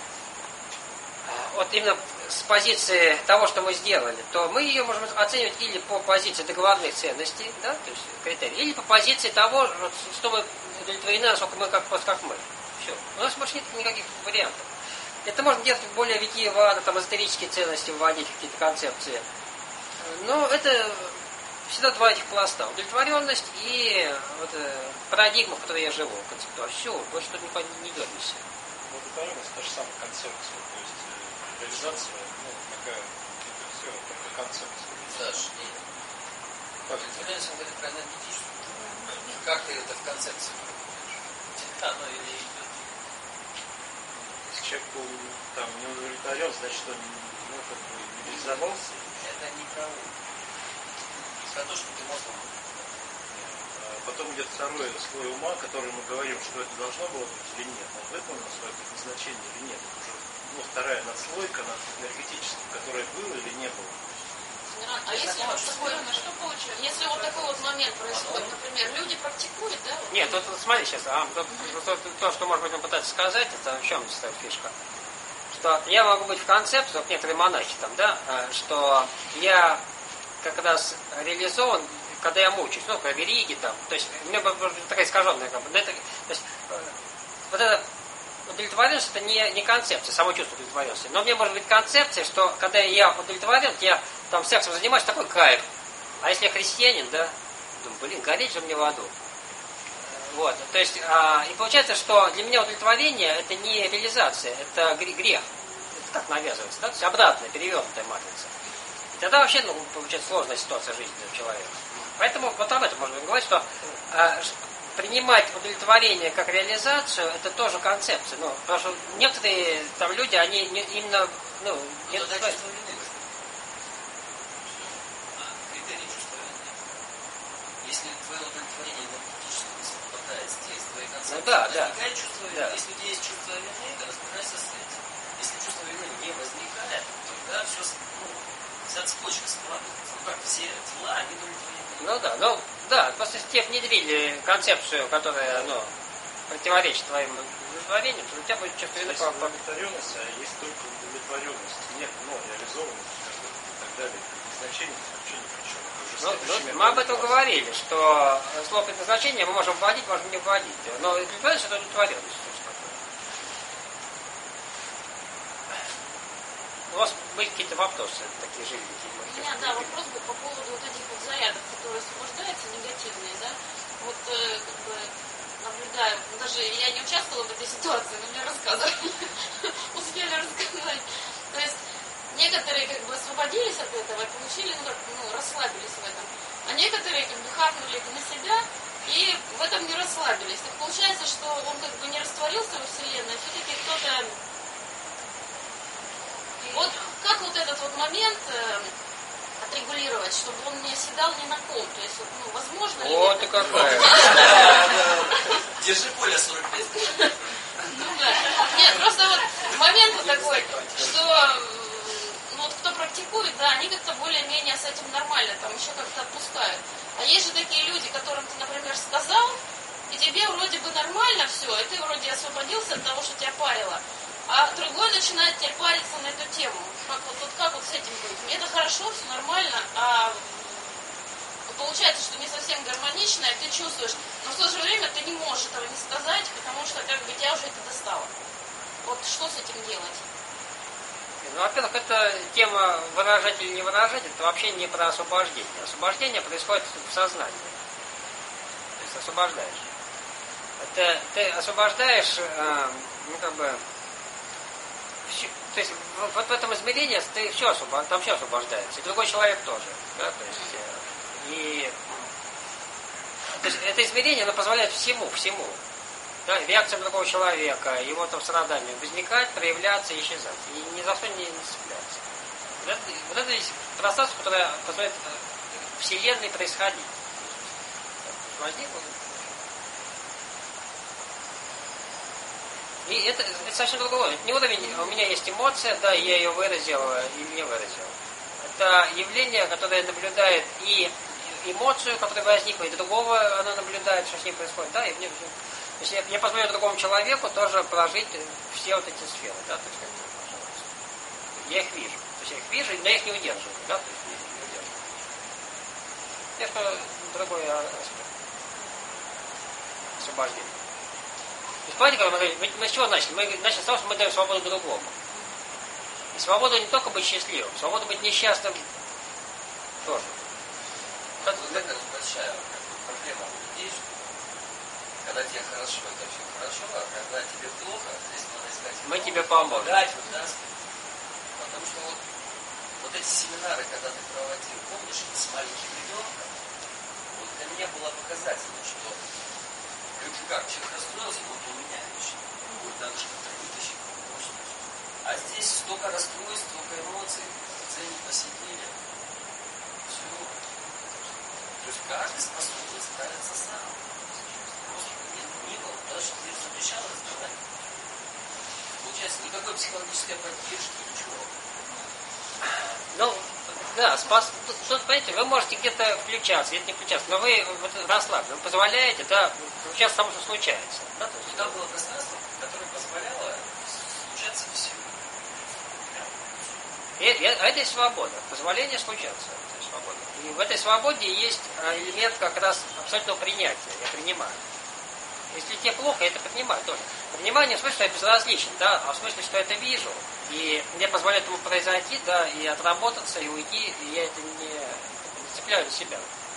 вот именно с позиции того, что мы сделали, то мы ее можем оценивать или по позиции договорных ценностей, да, то есть критерий, или по позиции того, что мы удовлетворены, насколько мы как, как мы. Все. У нас больше нет никаких вариантов. Это можно делать более витиевато, там эзотерические ценности вводить, какие-то концепции. Но это всегда два этих пласта. Удовлетворенность и вот, э, парадигма, в которой я живу, концептуально. Все, больше тут не, не дернешься. Удовлетворенность – та же самая концепция. То есть э, реализация, ну, такая, это все, только концепция. Саш, нет. Удовлетворенность, он говорит про энергетическую. Как ты это в концепции выполняешь? Оно или идет? Если человек был там не удовлетворен, значит он ну, как бы не реализовался. Это не про ум. Про то, что ты можешь. Потом идет второй слой ума, который мы говорим, что это должно было быть или нет. Он выполнил свое предназначение или нет. Это уже ну, вторая надслойка над энергетическим, которая была или не было. А если вот такой, что получается? Если вот такой вот момент происходит, например, люди практикуют, да? Нет, вот, вот смотри сейчас, а, то, то, то, что, может быть, он пытается сказать, это в чем стоит фишка? Что я могу быть в концепции, вот некоторые монахи там, да, что я как раз реализован, когда я мучаюсь, ну, как вериги там, то есть у меня такая искаженная, как бы, это, то есть вот это удовлетворенность это не, не концепция, само чувство удовлетворенности. Но мне может быть концепция, что когда я удовлетворен, я там сексом занимаюсь, такой кайф. А если я христианин, да, думаю, блин, гореть же мне в аду. Вот, то есть, а, и получается, что для меня удовлетворение это не реализация, это грех. Это как навязывается, да, то есть обратная, перевернутая матрица. И тогда вообще, ну, получается сложная ситуация жизни для человека. Поэтому вот об этом можно говорить, что а, принимать удовлетворение как реализацию, это тоже концепция. Ну, потому что некоторые там люди, они не, именно, ну, не ну, да, чувство вины. А критерий чувства вины. Если твое удовлетворение энергетически не совпадает с твоей концепцией, ну, да, да. возникает чувство вины. Да. Если у тебя есть чувство вины, то разбирайся с этим. Если чувство вины не возникает, тогда все, ну, вся цепочка складывается. Ну как, все дела, они удовлетворены. Ну да, ну да, просто если тебе внедрили концепцию, которая, ну, противоречит твоим удовлетворениям, то у тебя будет чувство вины Есть по... удовлетворенность, а есть только удовлетворенность. Нет, ну, реализованность и так далее. Значение вообще ни при чем. Ну, ну, мы об этом говорили, что слово предназначение мы можем вводить, можем не вводить. Но удовлетворенность — это удовлетворенность. У вас были какие-то вопросы такие живенькие? У меня, да, вопрос был по поводу вот этих вот зарядов, которые освобождаются, негативные, да. Вот, э, как бы, наблюдаю, ну, даже я не участвовала в этой ситуации, но мне рассказывали, успели рассказать. То есть, некоторые, как бы, освободились от этого и получили, ну, как, ну, расслабились в этом. А некоторые, как бы, хакнули это на себя и в этом не расслабились. Так получается, что он, как бы, не растворился во Вселенной, все-таки кто-то... Вот как вот этот вот момент э, отрегулировать, чтобы он не оседал ни на ком? То есть, вот, ну, возможно ли О, это? ты какая! Держи поле сорок пять. Ну да. Нет, просто вот момент вот такой, что ну, вот кто практикует, да, они как-то более-менее с этим нормально, там еще как-то отпускают. А есть же такие люди, которым ты, например, сказал, и тебе вроде бы нормально все, и ты вроде освободился от того, что тебя парило. А другой начинает теперь париться на эту тему. Как вот, вот как вот с этим быть? Мне это хорошо, все нормально, а получается, что не совсем гармонично, и ты чувствуешь, но в то же время ты не можешь этого не сказать, потому что как бы тебя уже это достало. Вот что с этим делать? Ну, во-первых, это тема выражать или не выражать, это вообще не про освобождение. Освобождение происходит в сознании. То есть освобождаешь. Это ты освобождаешь, э, ну как бы, то есть вот в этом измерении ты все освобождаешь, там все освобождается, и другой человек тоже. Да? То есть, и, то есть это измерение, оно позволяет всему, всему. Да, реакциям другого человека, его там страданиям возникать, проявляться и исчезать. И ни за что не цепляться. Вот это, вот это есть пространство, которое позволяет Вселенной происходить. Возникло. И это, это совсем другое. Это не уровень, у меня есть эмоция, да, я ее выразил или не выразил. Это явление, которое наблюдает и эмоцию, которая возникла, и другого она наблюдает, что с ней происходит. Да, и мне, то есть я, я позволю другому человеку тоже прожить все вот эти сферы. Да, то есть, я их вижу. То есть я их вижу, но я их не удерживаю. Да, то есть не удерживаю. Я что другой аспект. Освобождение. То есть, понимаете, как мы говорим, мы с чего начали? Мы начали с того, что мы даем свободу другому. И свободу не только быть счастливым, свободу быть несчастным тоже. Вот это большая проблема у людей, что когда тебе хорошо, это все хорошо, а когда тебе плохо, здесь надо искать... Мы тебе поможем. Помогать, вытаскивать. Потому что вот, вот эти семинары, когда ты проводил, помнишь, с маленьким ребенком, вот для меня было показательно, что как человек расстроился, вот у меня лично, вот надо же как-то вытащить, помощь. А здесь столько расстройств, столько эмоций, ценить посидели. Все. То есть каждый способен справиться сам. Просто нет, не было, даже что ты запрещал раздавать. Получается, никакой психологической поддержки, ничего. Ну, да, спас... Тут, тут, понимаете, вы можете где-то включаться, где-то не включаться, но вы вот, расслаблены, вы позволяете, да, сейчас само что случается. Да, то есть, там было пространство, которое позволяло случаться всему. И, и, а это и свобода, позволение случаться. Это свобода. И в этой свободе есть элемент как раз абсолютного принятия, я принимаю. Если тебе плохо, я это принимаю тоже. Принимание в смысле, что я безразличен, да, а в смысле, что я это вижу. И мне позволяет ему произойти, да, и отработаться, и уйти, и я это не, не цепляю на себя.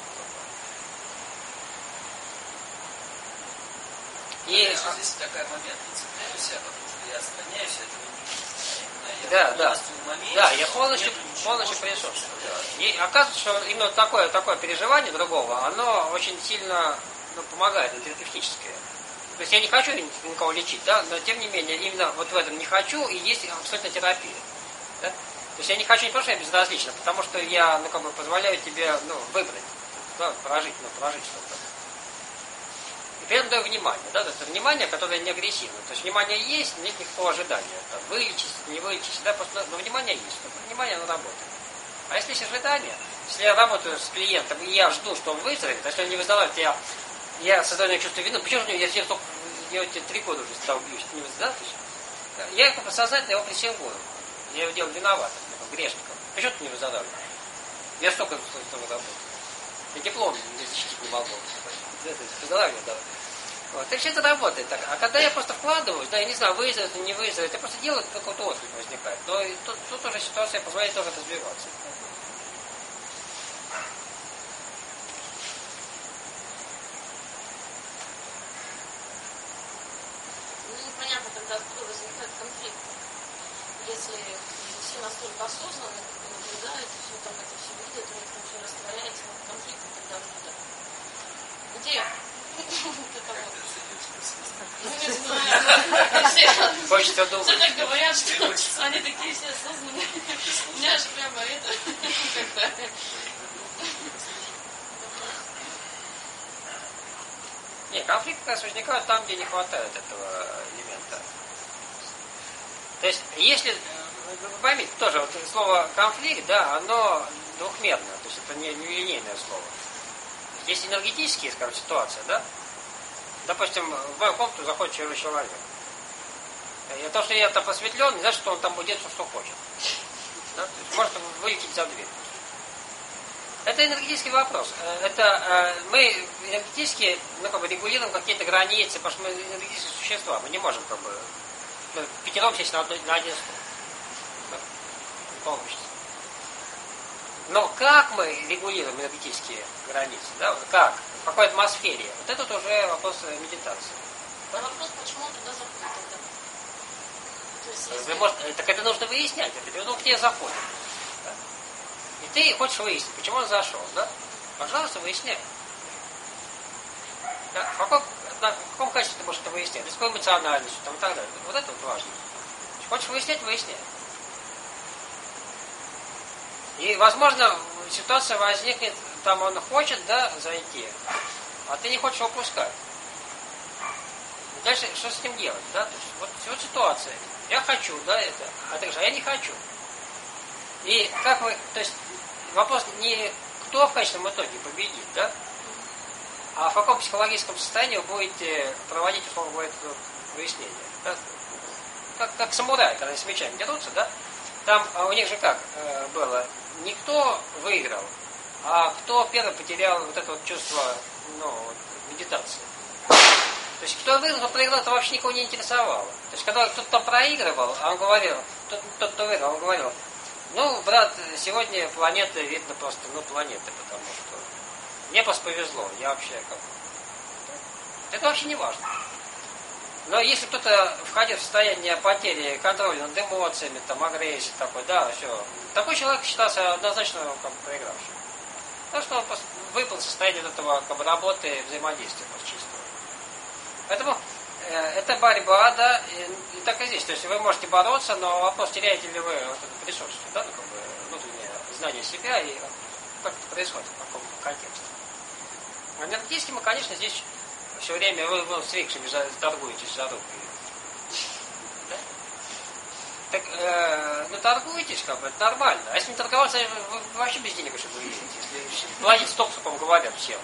И, и а... здесь такой момент, не цепляю себя, потому что я отстраняюсь, этого не да, да, моменте, да, я полностью, полностью присутствую. Да. И оказывается, что именно такое, такое переживание другого, оно очень сильно, ну, помогает, терапевтическое. То есть я не хочу никого лечить, да, но тем не менее, именно вот в этом не хочу, и есть абсолютно терапия. Да? То есть я не хочу не потому, что я безразлична, потому что я, ну, как бы позволяю тебе, ну, выбрать, да, прожить, ну, прожить что-то. И при этом даю внимание, да, это внимание, которое не агрессивно. То есть внимание есть, нет никакого ожидания. Там, вылечить, не вылечить, да, просто, но внимание есть. Внимание, оно работает. А если есть ожидание, если я работаю с клиентом, и я жду, что он выздоровеет, а если он не выздоравливает, я, я создаю чувство вины, почему же я тебе только делать три года уже стал бьюсь, ты не выздоравливаешь? Я как подсознательно его прессингую. Я его делаю виноватым, грешником. Почему ты не выздоравливаешь? Я столько с тобой работаю. Я диплом не защитить не могу. Выздоравливаю, да. Вот. И все это работает так. А когда я просто вкладываюсь, да, я не знаю, выздоровеет, не выздоровеет, я просто делаю, какой-то отклик возникает. Но и тут, тут уже ситуация позволяет тоже разбиваться. Ну, непонятно, когда откуда возникает конфликт. Если все настолько осознанно наблюдают, все там это все видят, у них там все растворяется, вот конфликт тогда будет. Где? Ну, не знаю. Все, Хочется думать. все так говорят, что они такие все осознанные. У меня же прямо это как-то... Нет, конфликты как раз возникают там, где не хватает этого элемента. То есть, если, вы поймите, тоже вот слово конфликт, да, оно двухмерное, то есть это не нелинейное слово. Есть энергетические, скажем, ситуации, да? Допустим, в мою комнату заходит чужой человек. И то, что я там просветлен, не значит, что он там будет делать, что хочет. Да? То есть, может вылететь за дверь. Это энергетический вопрос. Это э, мы энергетически, ну, как бы регулируем какие-то границы, потому что мы энергетические существа, мы не можем как бы ну, пятером сесть на, одно, на один стул. Да? Не получится. Но как мы регулируем энергетические границы? Да? Вот как? В какой атмосфере? Вот это вот уже вопрос медитации. А вопрос, почему он туда заходит тогда? То есть, если... Вы можете, так это нужно выяснять. Это ну, к тебе заходит. Да? И ты хочешь выяснить, почему он зашел, да? Пожалуйста, выясняй. Да? В, каком, на, в каком качестве ты можешь это выяснять? С какой эмоциональностью, там, и так далее. Вот это вот важно. Хочешь выяснять, выясняй. И, возможно, ситуация возникнет, там он хочет, да, зайти, а ты не хочешь его пускать. Дальше что с ним делать, да? То есть, вот, вот ситуация. Я хочу, да, это, а ты говоришь, а я не хочу. И как вы, то есть, вопрос не кто в конечном итоге победит, да? А в каком психологическом состоянии вы будете проводить, условно говоря, это выяснение. Да? Как, как самураи, когда с мечами дерутся, да? Там а у них же как э, было? Не кто выиграл, а кто первый потерял вот это вот чувство, ну, медитации. То есть кто выиграл, кто проиграл, это вообще никого не интересовало. То есть когда кто-то там проигрывал, а он говорил, тот, тот, кто выиграл, он говорил, ну, брат, сегодня планета видно просто, ну, планета, потому что мне просто повезло, я вообще как... Это вообще не важно. Но если кто-то входит в состояние потери контроля над эмоциями, там, агрессии такой, да, все, такой человек считался однозначно как бы проигравшим. Потому что он выпал в состояние вот этого как бы, работы, взаимодействия просто чистого. Поэтому э, это борьба, да, и, и так и здесь. То есть вы можете бороться, но вопрос, теряете ли вы вот это присутствие, да, ну, как бы, внутреннее знание себя и как это происходит, в каком контексте. А энергетически мы, конечно, здесь все время вы, вы с рикшами торгуетесь за руку. Да? Так, э, ну торгуетесь, как бы, это нормально. А если не торговаться, вы, вы вообще без денег еще будете. Если платить столько, сколько вам говорят всем.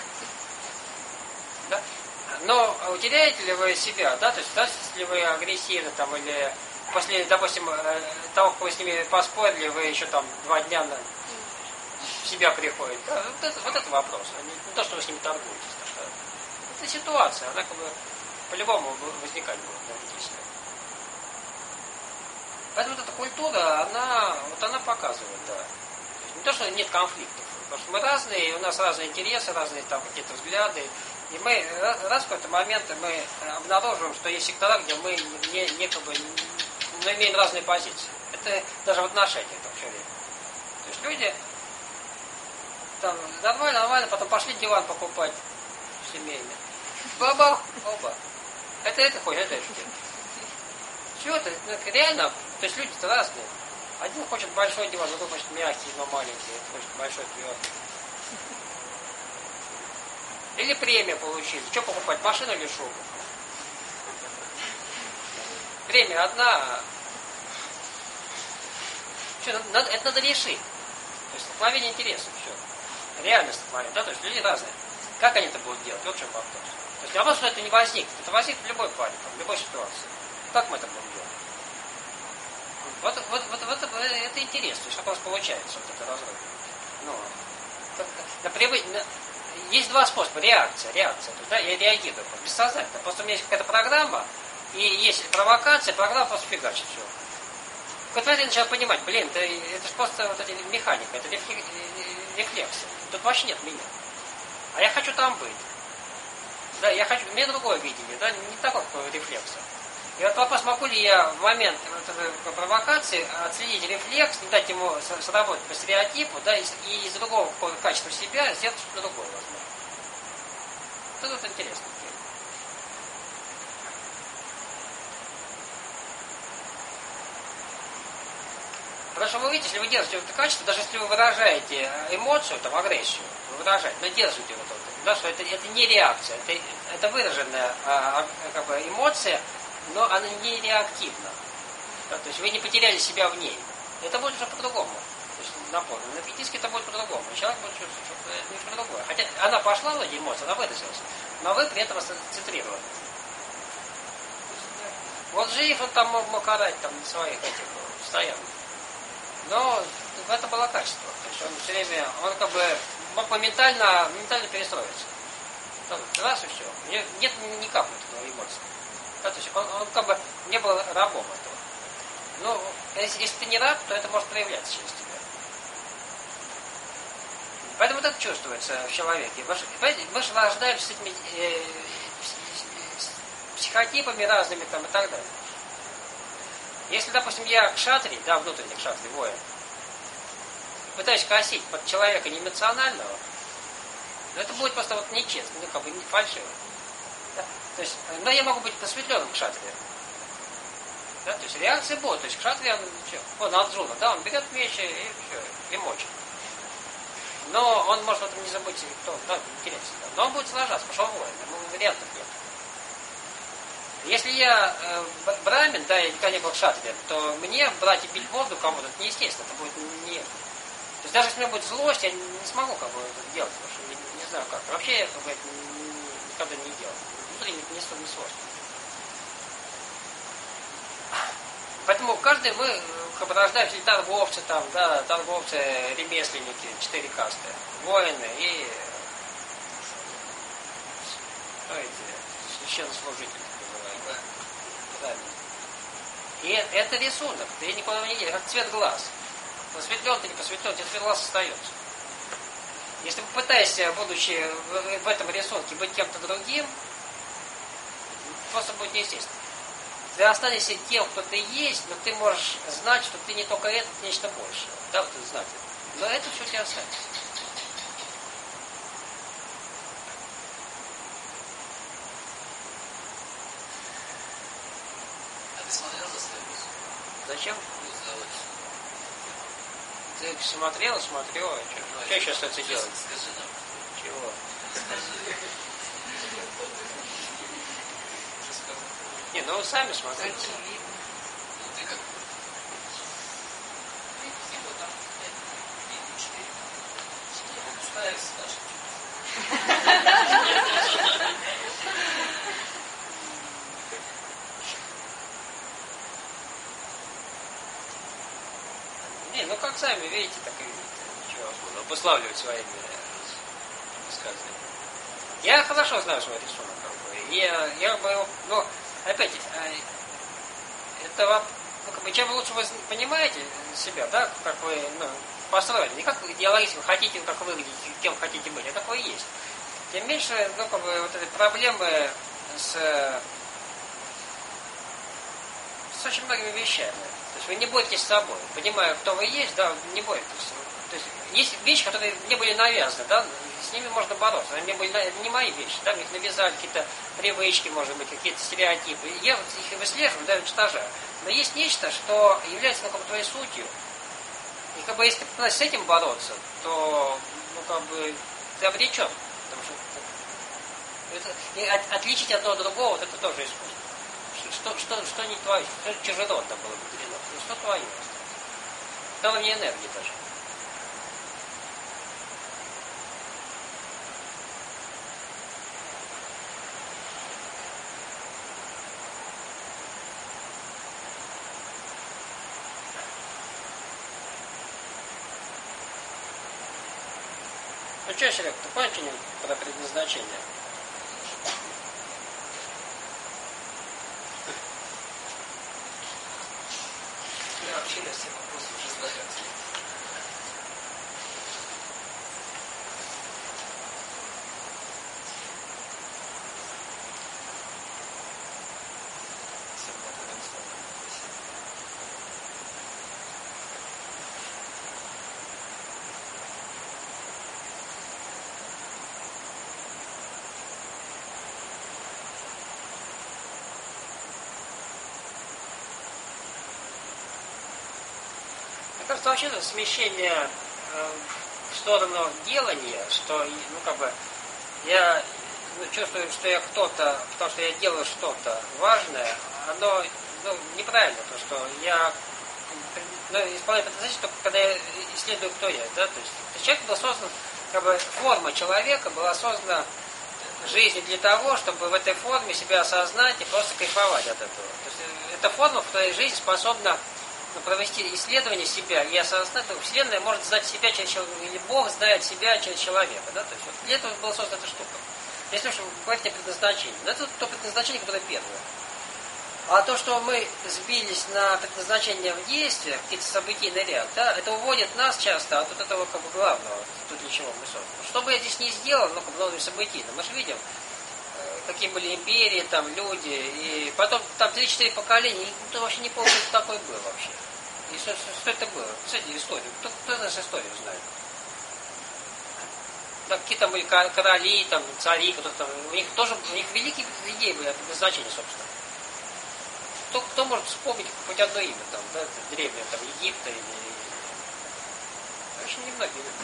Да? Но утеряете ли вы себя, да? То есть, да, если вы агрессивны, там, или после, допустим, того, как вы с ними поспорили, вы еще там два дня на себя приходите. Да? Вот, это, вот это вопрос. Не, не то, что вы с ними торгуетесь. Это ситуация, она как бы по-любому возникать будет. Поэтому вот эта культура, она, вот она показывает, да. То есть не то, что нет конфликтов, потому что мы разные, у нас разные интересы, разные там какие-то взгляды. И мы раз в какой-то момент мы обнаруживаем, что есть сектора, где мы не, не, как бы, не имеем разные позиции. Это даже в отношениях там все время. То есть люди там нормально, нормально, потом пошли диван покупать семейный. Баба, оба. Это это хочет, это это. Все это, ну, реально, то есть люди-то разные. Один хочет большой диван, другой хочет мягкий, но маленький, хочет большой твердый. Или премию получили. Что покупать, машину или шубу? Премия одна. Что, надо, это надо решить. есть столкновение интересов, все. Реально столкновение, да, то есть люди разные. Как они это будут делать? Вот в чем вопрос. То есть вопрос, что это не возникнет. Это возникнет в любой плане, в любой ситуации. Как мы это будем делать? Вот, вот, вот, вот это интересно, что у вас получается, вот это разрыв. Ну, на привы... на... Есть два способа. Реакция, реакция. То есть, да, я реагирую бессознательно. Просто у меня есть какая-то программа, и есть провокация, программа просто фигачит все. В какой-то момент я начал понимать, блин, это, это же просто вот эта механика, это рефлексы. Тут вообще нет меня. А я хочу там быть. Да, я хочу, у меня другое видение, да, не такого рефлекса. И вот вопрос, могу ли я в момент вот этой провокации отследить рефлекс, не дать ему сработать по стереотипу, да, и, и из другого качества себя сделать что-то другое, возможно. Вот это вот интересно. Потому что вы видите, если вы держите это качество, даже если вы выражаете эмоцию, там, агрессию, вы выражаете, но держите вот это, да, что это, это не реакция, это, это выраженная а, как бы, эмоция, но она не реактивна. Да, то есть вы не потеряли себя в ней. Это будет уже по-другому. То есть напомню, на физически это будет по-другому. Человек будет чувствовать что-то немножко другое. Хотя она пошла в эти эмоции, она выразилась, но вы при этом сконцентрированы. Вот Жиев, он там мог, мог орать там, на своих этих стоянках. Но в этом было качество. То есть он все время, он как бы мог моментально, моментально перестроиться. Раз и все. Нет, нет ни капли эмоций. Да, то есть он, он как бы не был рабом этого. Но если, если ты не раб, то это может проявляться через тебя. Поэтому это чувствуется в человеке. Мы же рождаемся с этими э, психотипами разными там, и так далее. Если, допустим, я кшатрий, да, внутренний кшатрий, воин, пытаюсь косить под человека неэмоционального, но это будет просто вот нечестно, ну, как бы не фальшиво. Да? То есть, но я могу быть просветленным кшатрием. Да? То есть реакции будут. То есть кшатрий, он, что, он Арджуна, да, он берет меч и, и все, и мочит. Но он может в этом не забыть, кто, да, интересно. Да. Но он будет сражаться, потому что он воин, ему вариантов нет. Если я э, брамин, да, я никогда не был кшатрием, то мне брать и бить морду кому-то, это неестественно, это будет не... То есть даже если у меня будет злость, я не, не смогу как бы это делать, потому что не, не знаю как. Вообще я как бы, это никогда не делал. Внутри не, не, не сложно. Поэтому каждый мы как бы рождаемся торговцы там, да, торговцы, ремесленники, четыре касты, воины и что эти, священнослужители. И это рисунок, ты никуда не едешь, как цвет глаз. Посветлен ты, не посветлен, тебе цвет глаз остается. Если ты пытаешься, будучи в этом рисунке, быть кем-то другим, просто будет неестественно. Ты останешься тем, кто ты есть, но ты можешь знать, что ты не только это, нечто большее. Да, вот это знать. Но это все у тебя останется. Смотрел за Союз? Зачем? Ты Ты смотрел, смотрел, а что? Ну, Что сейчас это делать? Скажи нам. Чего? Скажи. Не, ну вы сами смотрите. Ну ты как? Всего там четыре. Пустая Саша. Не, ну как сами видите, так и видите. Ничего, буду обуславливать своими высказываниями. Я хорошо знаю свой рисунок. Как бы. Я, я бы, ну, опять, это, ну, как бы, чем лучше вы понимаете себя, да, как вы, ну, построены, не как идеологически вы хотите, как выглядеть, кем хотите быть, а как вы есть. Тем меньше, ну, как бы, вот эти проблемы с, с очень многими вещами. То есть вы не бойтесь с собой. Понимая, кто вы есть, да, не бойтесь. То есть есть вещи, которые мне были навязаны, да, с ними можно бороться. Они были не мои вещи, да, мне их навязали какие-то привычки, может быть, какие-то стереотипы. Я вот их выслеживаю, да, уничтожаю. Но есть нечто, что является, ну, как бы, твоей сутью. И как бы если ты с этим бороться, то, ну, как бы, ты обречен. Потому что это, и от, отличить одно от другого, вот это тоже искусство. Что, что, что не твое, что чужеродно было выделено, что твое. На уровне энергии даже. Ну что, Серега, ты понял что-нибудь про предназначение? Я вообще на все вопросы уже знаю. Мне кажется, вообще это смещение э, в сторону делания, что, ну, как бы, я ну, чувствую, что я кто-то, потому что я делаю что-то важное, оно, ну, неправильно, потому что я ну, исполняю предназначение только когда я исследую, кто я, да, то есть, то есть человек был создан, как бы, форма человека была создана жизнью для того, чтобы в этой форме себя осознать и просто кайфовать от этого. То есть, это форма, в которой жизнь способна провести исследование себя и осознать, что Вселенная может знать себя через человека, или Бог знает себя через человека. Да? То есть, вот для этого была создана эта штука. Если уж говорить о предназначении, да, это то предназначение, которое первое. А то, что мы сбились на предназначение в действиях, какие-то событийный ряд, да, это уводит нас часто от вот этого как бы главного, то, для чего мы созданы. Что бы я здесь ни сделал, ну, как бы событийно, мы же видим, какие были империи, там, люди, и потом там три-четыре поколения, и никто вообще не помнит, кто такой был вообще. И что, что, что это было? Кстати, историю. Кто, кто нашу историю знает? Да, какие там были короли, там, цари, кто там, у них тоже, у них великие идеи были, предназначения, собственно. Кто, кто может вспомнить хоть одно имя, там, да, древнее, там, Египта или... Очень немногие люди.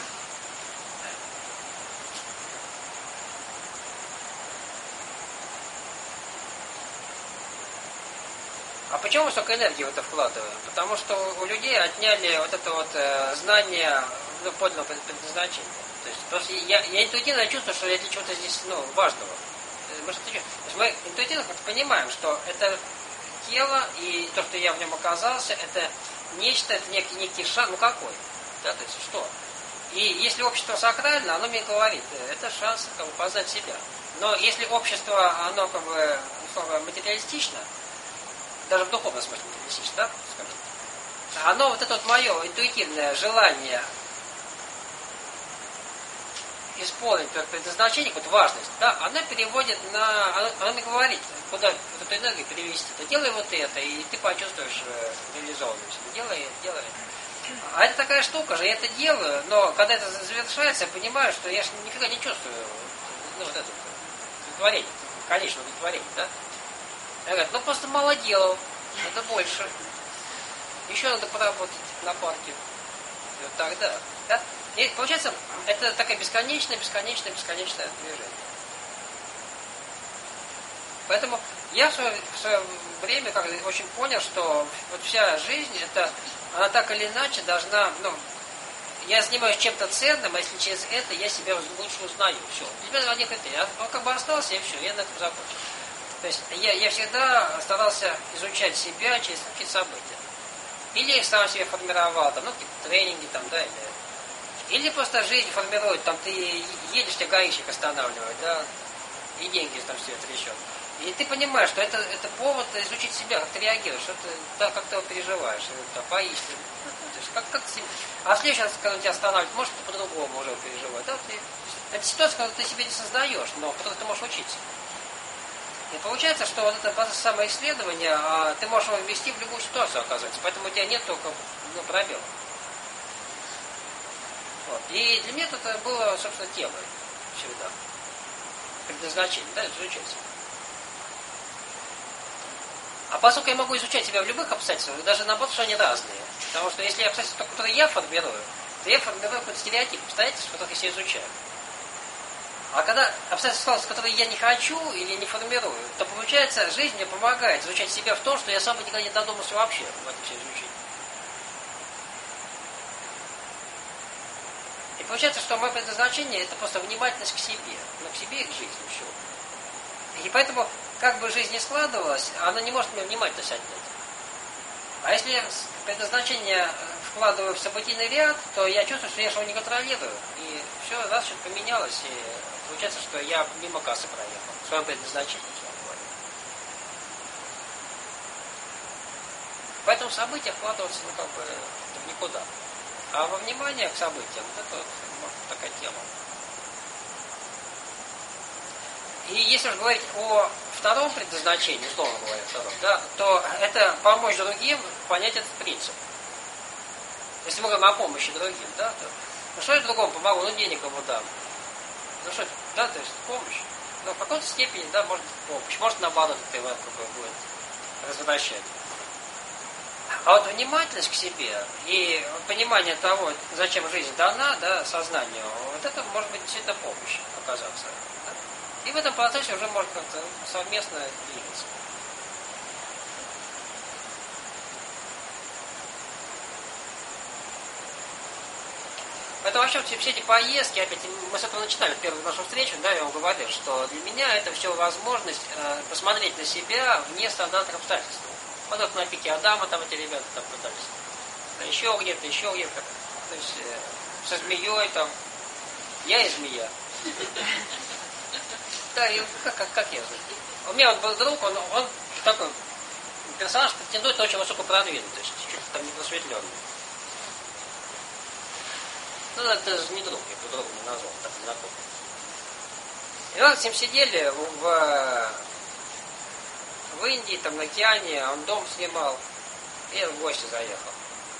А почему мы столько энергии в это вкладываем? Потому что у людей отняли вот это вот э, знание, ну, подлинного предназначения. То есть, просто я, я интуитивно чувствую, что я для чего-то здесь, ну, важного. Мы, то есть мы интуитивно понимаем, что это тело и то, что я в нем оказался, это нечто, это некий, некий шанс, ну какой? Да, то есть что? И если общество сакрально, оно мне говорит, это шанс как бы, познать себя. Но если общество, оно как бы условно материалистично, даже в духовном смысле материалистично, да, скажем, оно вот это вот мое интуитивное желание исполнить предназначение, вот важность, да, она переводит на, она, она мне говорит, куда вот эту энергию перевести. Ты делай вот это, и ты почувствуешь э, реализованность. Делай, делай. А это такая штука же, я это делаю, но когда это завершается, я понимаю, что я же нифига не чувствую, ну, вот это удовлетворение, конечное удовлетворение, да. Я говорю, ну просто мало делал, надо больше. Еще надо поработать на парке. И вот тогда, да. И получается, это такая бесконечная, бесконечная, бесконечное движение. Поэтому я в свое, в свое время как очень понял, что вот вся жизнь, это, она так или иначе должна, ну, я занимаюсь чем-то ценным, а если через это я себя лучше узнаю. Все. Для меня нет критерий. Он как бы остался, и все, я на этом закончил. То есть я, я всегда старался изучать себя через какие-то события. Или сам себя формировал, там, ну, какие-то тренинги, там, да, или, или просто жизнь формирует, там, ты едешь, тебя гаишник останавливает, да, и деньги там все трясет. И ты понимаешь, что это, это повод изучить себя, как ты реагируешь, что ты, да, как ты его переживаешь, да, поистине. То есть, как, как, а в следующий раз, когда тебя останавливают, может, ты по-другому уже переживать. Да, ты, это ситуация, когда ты себе не создаешь, но потом ты можешь учиться. И получается, что вот это самоисследование, а ты можешь его ввести в любую ситуацию, оказывается. Поэтому у тебя нет только, ну, пробела. Вот. И для меня это было, собственно, темой всегда. Предназначение, да, изучать. А поскольку я могу изучать себя в любых обстоятельствах, даже наоборот, что они разные. Потому что если обстоятельства, которые я формирую, то я формирую какой-то стереотип обстоятельств, которых я себя изучаю. А когда обстоятельства, которые я не хочу или не формирую, то получается, жизнь мне помогает изучать себя в том, что я сам бы никогда не додумался вообще в этом все изучить. И получается, что мое предназначение это просто внимательность к себе. Ну, к себе и к жизни, все. И поэтому, как бы жизнь не складывалась, она не может мне внимательность отнять. А если предназначение вкладываю в событийный ряд, то я чувствую, что я его не контролирую. И все, раз что-то поменялось, и получается, что я мимо кассы проехал. В своем предназначении. Поэтому в события вкладываться, ну, как бы, в никуда. А во внимание к событиям, вот это вот такая тема. И если уж говорить о втором предназначении, условно говоря, втором, да, то это помочь другим понять этот принцип. Если мы говорим о помощи другим, да, то ну что я другому помогу, ну денег ему дам. Ну что, да, то есть помощь. Но в какой-то степени, да, может помощь. Может наоборот это его какой будет развращать. А вот внимательность к себе и понимание того, зачем жизнь дана, да, сознанию, вот это может быть действительно помощь оказаться. Да? И в этом процессе уже можно как-то совместно двигаться. Это вообще все эти поездки, опять, мы с этого начинали первую нашу встречу, да, я вам говорил, что для меня это все возможность э, посмотреть на себя вне стандартных обстоятельств. Вот вот на пике Адама там эти ребята там пытались. Да, еще где-то, еще где-то. То есть э, со змеей там. Я и змея. Да, и как, как, как я? У меня вот был друг, он, он такой персонаж претендует на очень высоко продвинутый, чуть-чуть там не просветленный. Ну, это же не друг, я по-другому не назвал, так знакомый. И вот с ним сидели в, в Индии, там на океане, он дом снимал, и я в гости заехал.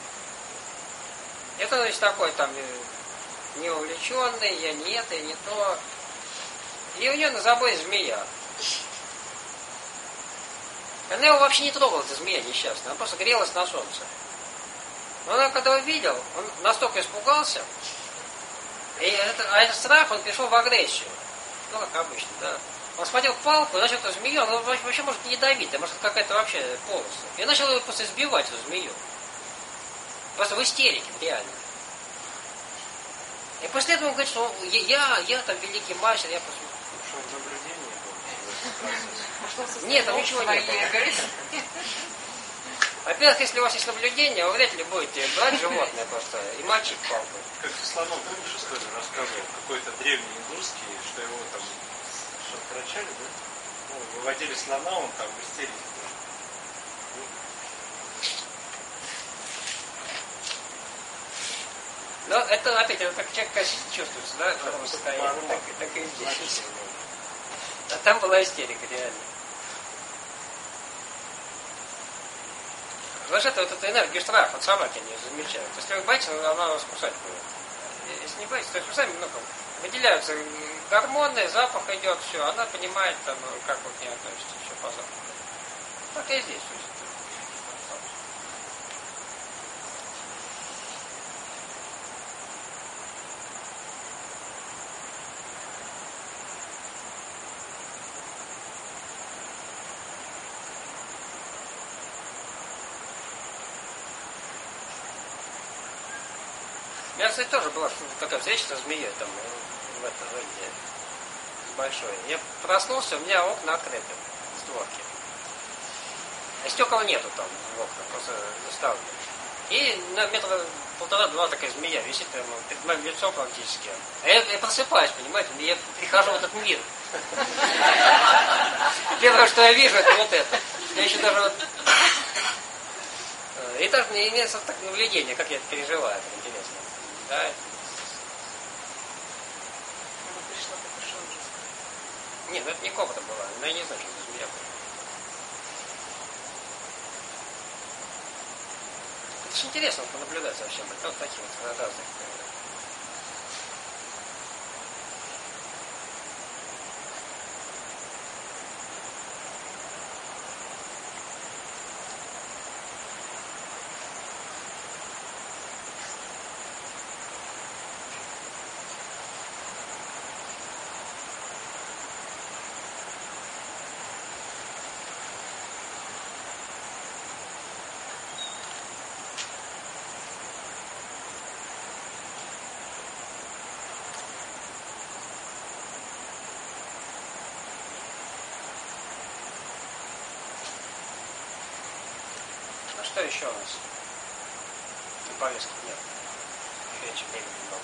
Это, значит, такой там не увлеченный, я не это, и не то. И у него на заборе змея. Она его вообще не трогала, эта змея несчастная, она просто грелась на солнце. Но он, когда увидел, он настолько испугался, и это, а этот страх, он перешел в агрессию. Ну, как обычно, да. Он схватил палку и начал эту змею, она вообще может не ядовитая, может какая-то вообще полость. И начал его просто избивать, эту змею. Просто в истерике, реально. И после этого он говорит, что я, я там великий мастер, я просто... Нет, там ничего нет. Во-первых, если у вас есть наблюдение, вы вряд ли будете брать животное просто и мочить палкой. Как со слоном, помнишь, историю рассказывал, какой-то древний индусский, что его там что-то врачали, да? Ну, выводили слона, он там в истерике. Но это, опять, это как человек чувствуется, да, в таком состоянии, так, так и здесь. А там была истерика, реально. Знаешь, это вот эта энергия страха, от собаки они замечают. Если вы боитесь, она вас кусать будет. Если не боитесь, то есть вы сами, ну, как, выделяются гормоны, запах идет, все, она понимает, там, как вы к ней относитесь, еще по запаху. Так и здесь. У меня, кстати, тоже была такая встреча со змеей там в этом в Индии большой. Я проснулся, у меня окна открыты, створки. А стекол нету там в окнах, просто заставлены. И на метра полтора-два такая змея висит прямо перед моим лицом практически. А я, я просыпаюсь, понимаете, я прихожу в этот мир. Первое, что я вижу, это вот это. Я еще даже вот... И даже не имеется так наблюдение, как я это переживаю, это интересно. Да. Она пришла, как пришел ужас. Нет, ну это не кобра была, но я не знаю, что это змея была. Это же интересно понаблюдать со всем, вот таких вот разных. что еще у нас? На повестке нет. Еще времени много.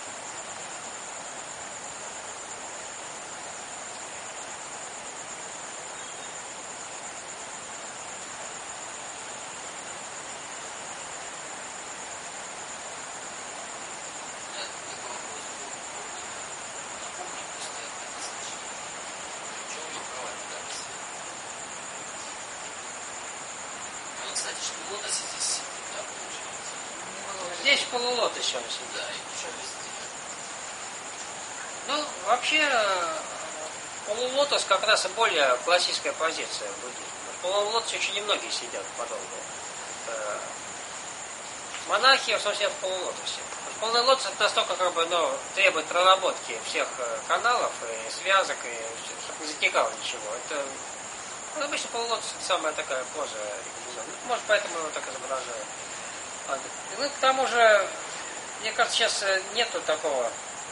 Кстати, что лотос здесь сидит, да, получается? Здесь полулотос еще сидит. Да, и что везде? Ну, вообще, полулотос как раз и более классическая позиция в буддизме. В полулотосе очень немногие сидят подолгу. Монахи, в смысле, в полулотосе. Полный лотос это настолько, как бы, ну, требует проработки всех каналов и связок, и чтобы не затекало ничего. Это, ну, обычно полулотос это самая такая поза. Может, поэтому его так изображают. Ну, к тому же, мне кажется, сейчас нету такого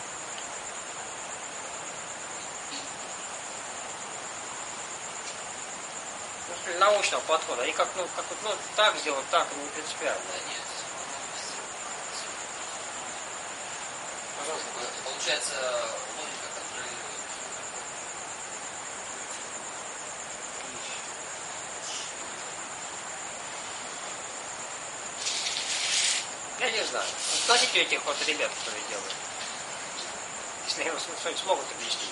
ну, научного подхода. Они как, ну, как ну, так сделать, так, не принципиально. Да нет. Получается, логика контролирует. Я не знаю. Спросите у этих вот ребят, которые делают. Если им что-нибудь смогут объяснить.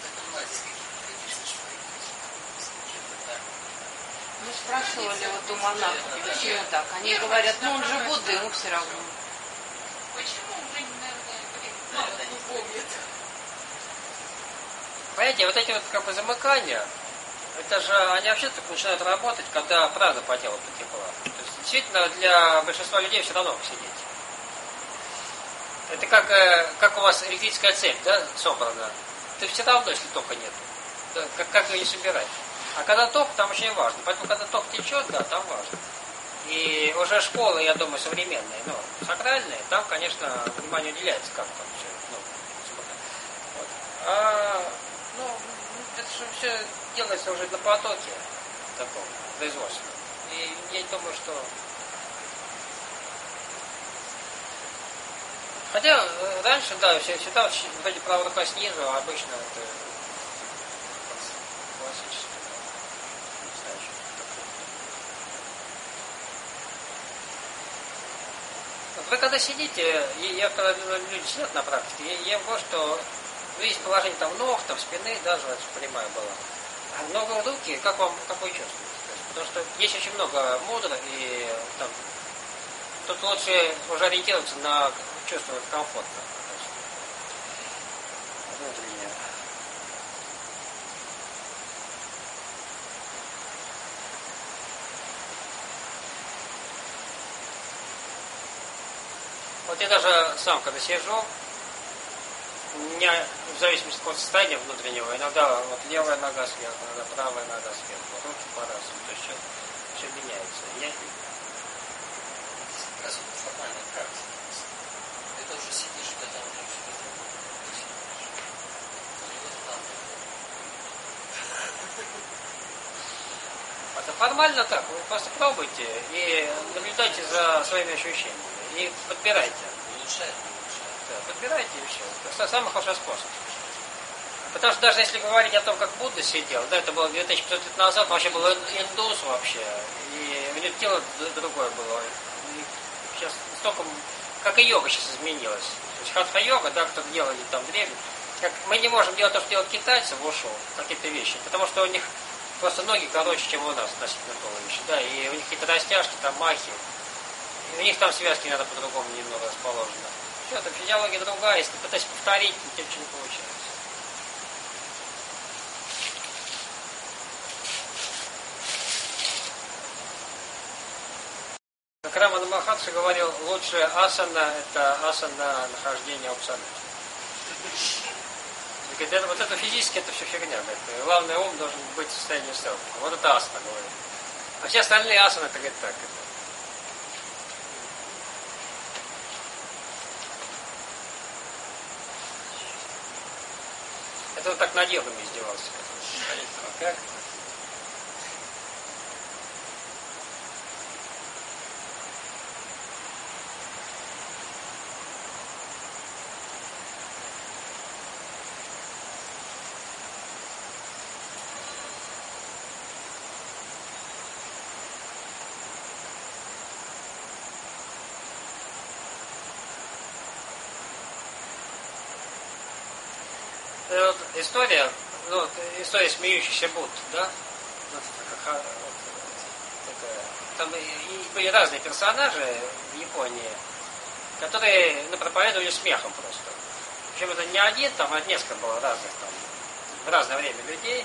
Мы спрашивали вот у монахов, почему так. Они говорят, ну он же Будда, ему все равно. Почему уже, наверное, не помнит? Понимаете, вот эти вот как бы замыкания, это же они вообще так начинают работать, когда правда по телу потекла. То есть действительно для большинства людей все равно посидеть. Это как, как у вас электрическая цепь, да, собрана. Ты все равно, если тока нет. Да, как, как ее не собирать. А когда ток, там очень важно. Поэтому, когда ток течет, да, там важно. И уже школы, я думаю, современные, ну, сакральные, там, конечно, внимание уделяется, как там все, ну, вот. А, ну, это же все делается уже на потоке таком, производственном. И я думаю, что... Хотя раньше, да, всегда вроде правая рука снизу, а обычно это классически. Вы когда сидите, я когда люди сидят на практике, я, я говорю, что ну, есть положение там ног, там спины, даже вот прямая была. А много руки, как вам, как вы чувствуете? Потому что есть очень много мудрых, и там, тут лучше уже ориентироваться на чувство комфорта. Внутреннее. Вот я даже сам, когда сижу, у меня, в зависимости от состояния внутреннего, иногда вот левая нога сверху, иногда правая нога сверху, руки по-разному, то есть все, все меняется. Я... Как раз вот формальная практика. Ты уже сидишь, когда уже все это Это формально так, вы просто пробуйте и наблюдайте за своими ощущениями. И подбирайте. улучшает, не улучшает. Да, подбирайте и все. Это самый хороший способ. Потому что даже если говорить о том, как Будда сидел, да, это было две тысячи пятьсот лет назад, вообще был индус вообще, и у него тело другое было. И сейчас столько, как и йога сейчас изменилась. То есть хатха-йога, да, кто делали там древние, как мы не можем делать то, что делают китайцы в ушу, какие-то вещи, потому что у них просто ноги короче, чем у нас относительно туловища, да, и у них какие-то растяжки, там махи. У них там связки надо по-другому немного расположены. Все, там физиология другая, если пытаясь повторить, ничего не получается. Как Рамана Махатса говорил, лучшая асана – это асана нахождения обсаны. Это, вот это физически, это все фигня. Это, главный ум должен быть в состоянии селфи. Вот это асана, говорит. А все остальные асаны, это говорит так. Это. Это вот так над йогами издевался. Как? э, вот история, ну, вот, история смеющийся Будд, да? Вот, такая, вот, такая, там и, и были разные персонажи в Японии, которые ну, проповедовали смехом просто. Причем это не один, там, а несколько было разных там, в разное время людей.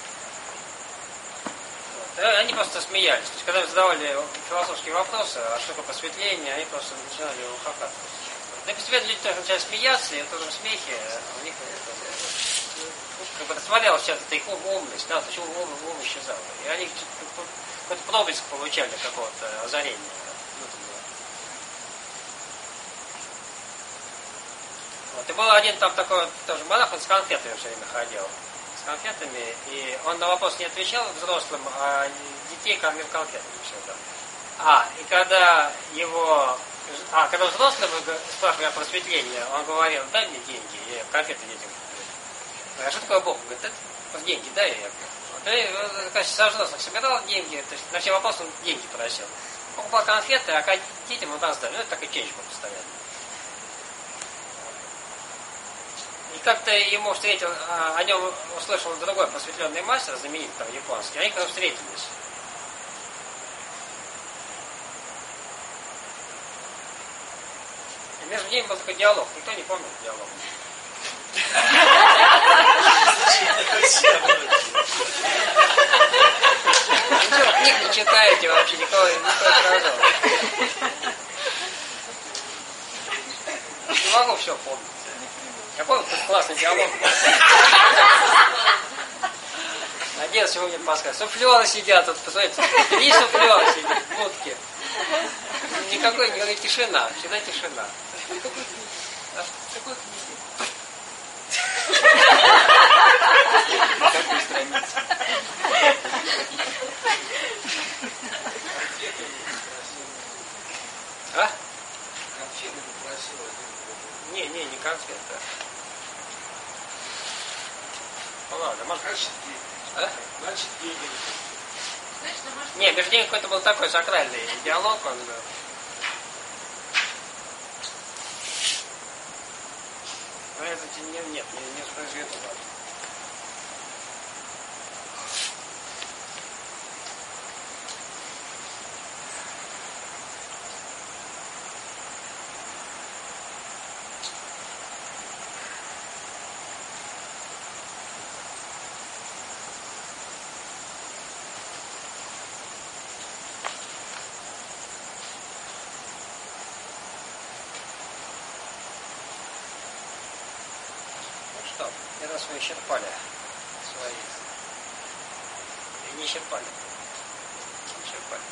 Вот. И они просто смеялись. То есть, когда им задавали философские вопросы, а что такое просветление, они просто начинали ухахатывать. Ну и постепенно люди тоже начали смеяться, и в том же смехе у них как бы растворялась вся эта их умность, да, почему ум, ум исчезал. И они какой-то проблеск получали какого-то озарения. Вот. И был один там такой тоже монах, он с конфетами все время ходил. С конфетами, и он на вопрос не отвечал взрослым, а детей кормил конфетами всегда. А, и когда его... А, когда взрослым спрашивали о просветлении, он говорил, дай мне деньги, я конфеты детям куплю. А что такое Бог? Говорит, это деньги, дай я. Вот, и, конечно, со взрослых собирал деньги, то есть на все вопросы он деньги просил. Покупал конфеты, а детям он раздали. Ну, это такая чечка постоянно. И как-то ему встретил, о нем услышал другой просветленный мастер, знаменитый там японский, они когда встретились. И между ними был такой диалог, никто не помнит диалог. Ничего, книг не читаете вообще, никого не отражал. Не могу все помнить. Я помню, это классный диалог. Надеюсь, вы мне подскажете. Суфлеры сидят тут, посмотрите. Три суфлера сидят в будке. Никакой, никакой тишина. Всегда тишина. Какой книги? Какой страницы? А? Конфеты попросила. Не, не, не конфеты. Ну ладно, может... Значит, деньги. А? Значит, деньги. Не, между ними какой-то был такой сакральный диалог, он... Но это не, нет, не, не воспроизведу. И раз мы исчерпали свои... И не исчерпали. Не исчерпали.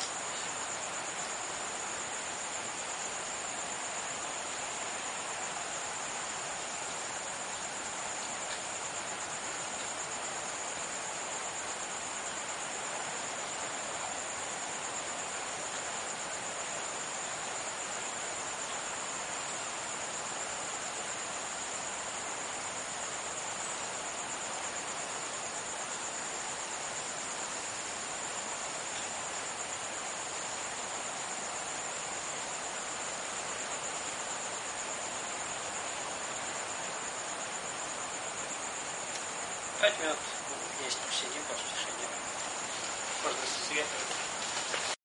Пять минут, десять посидим, после тишине. Можно свет.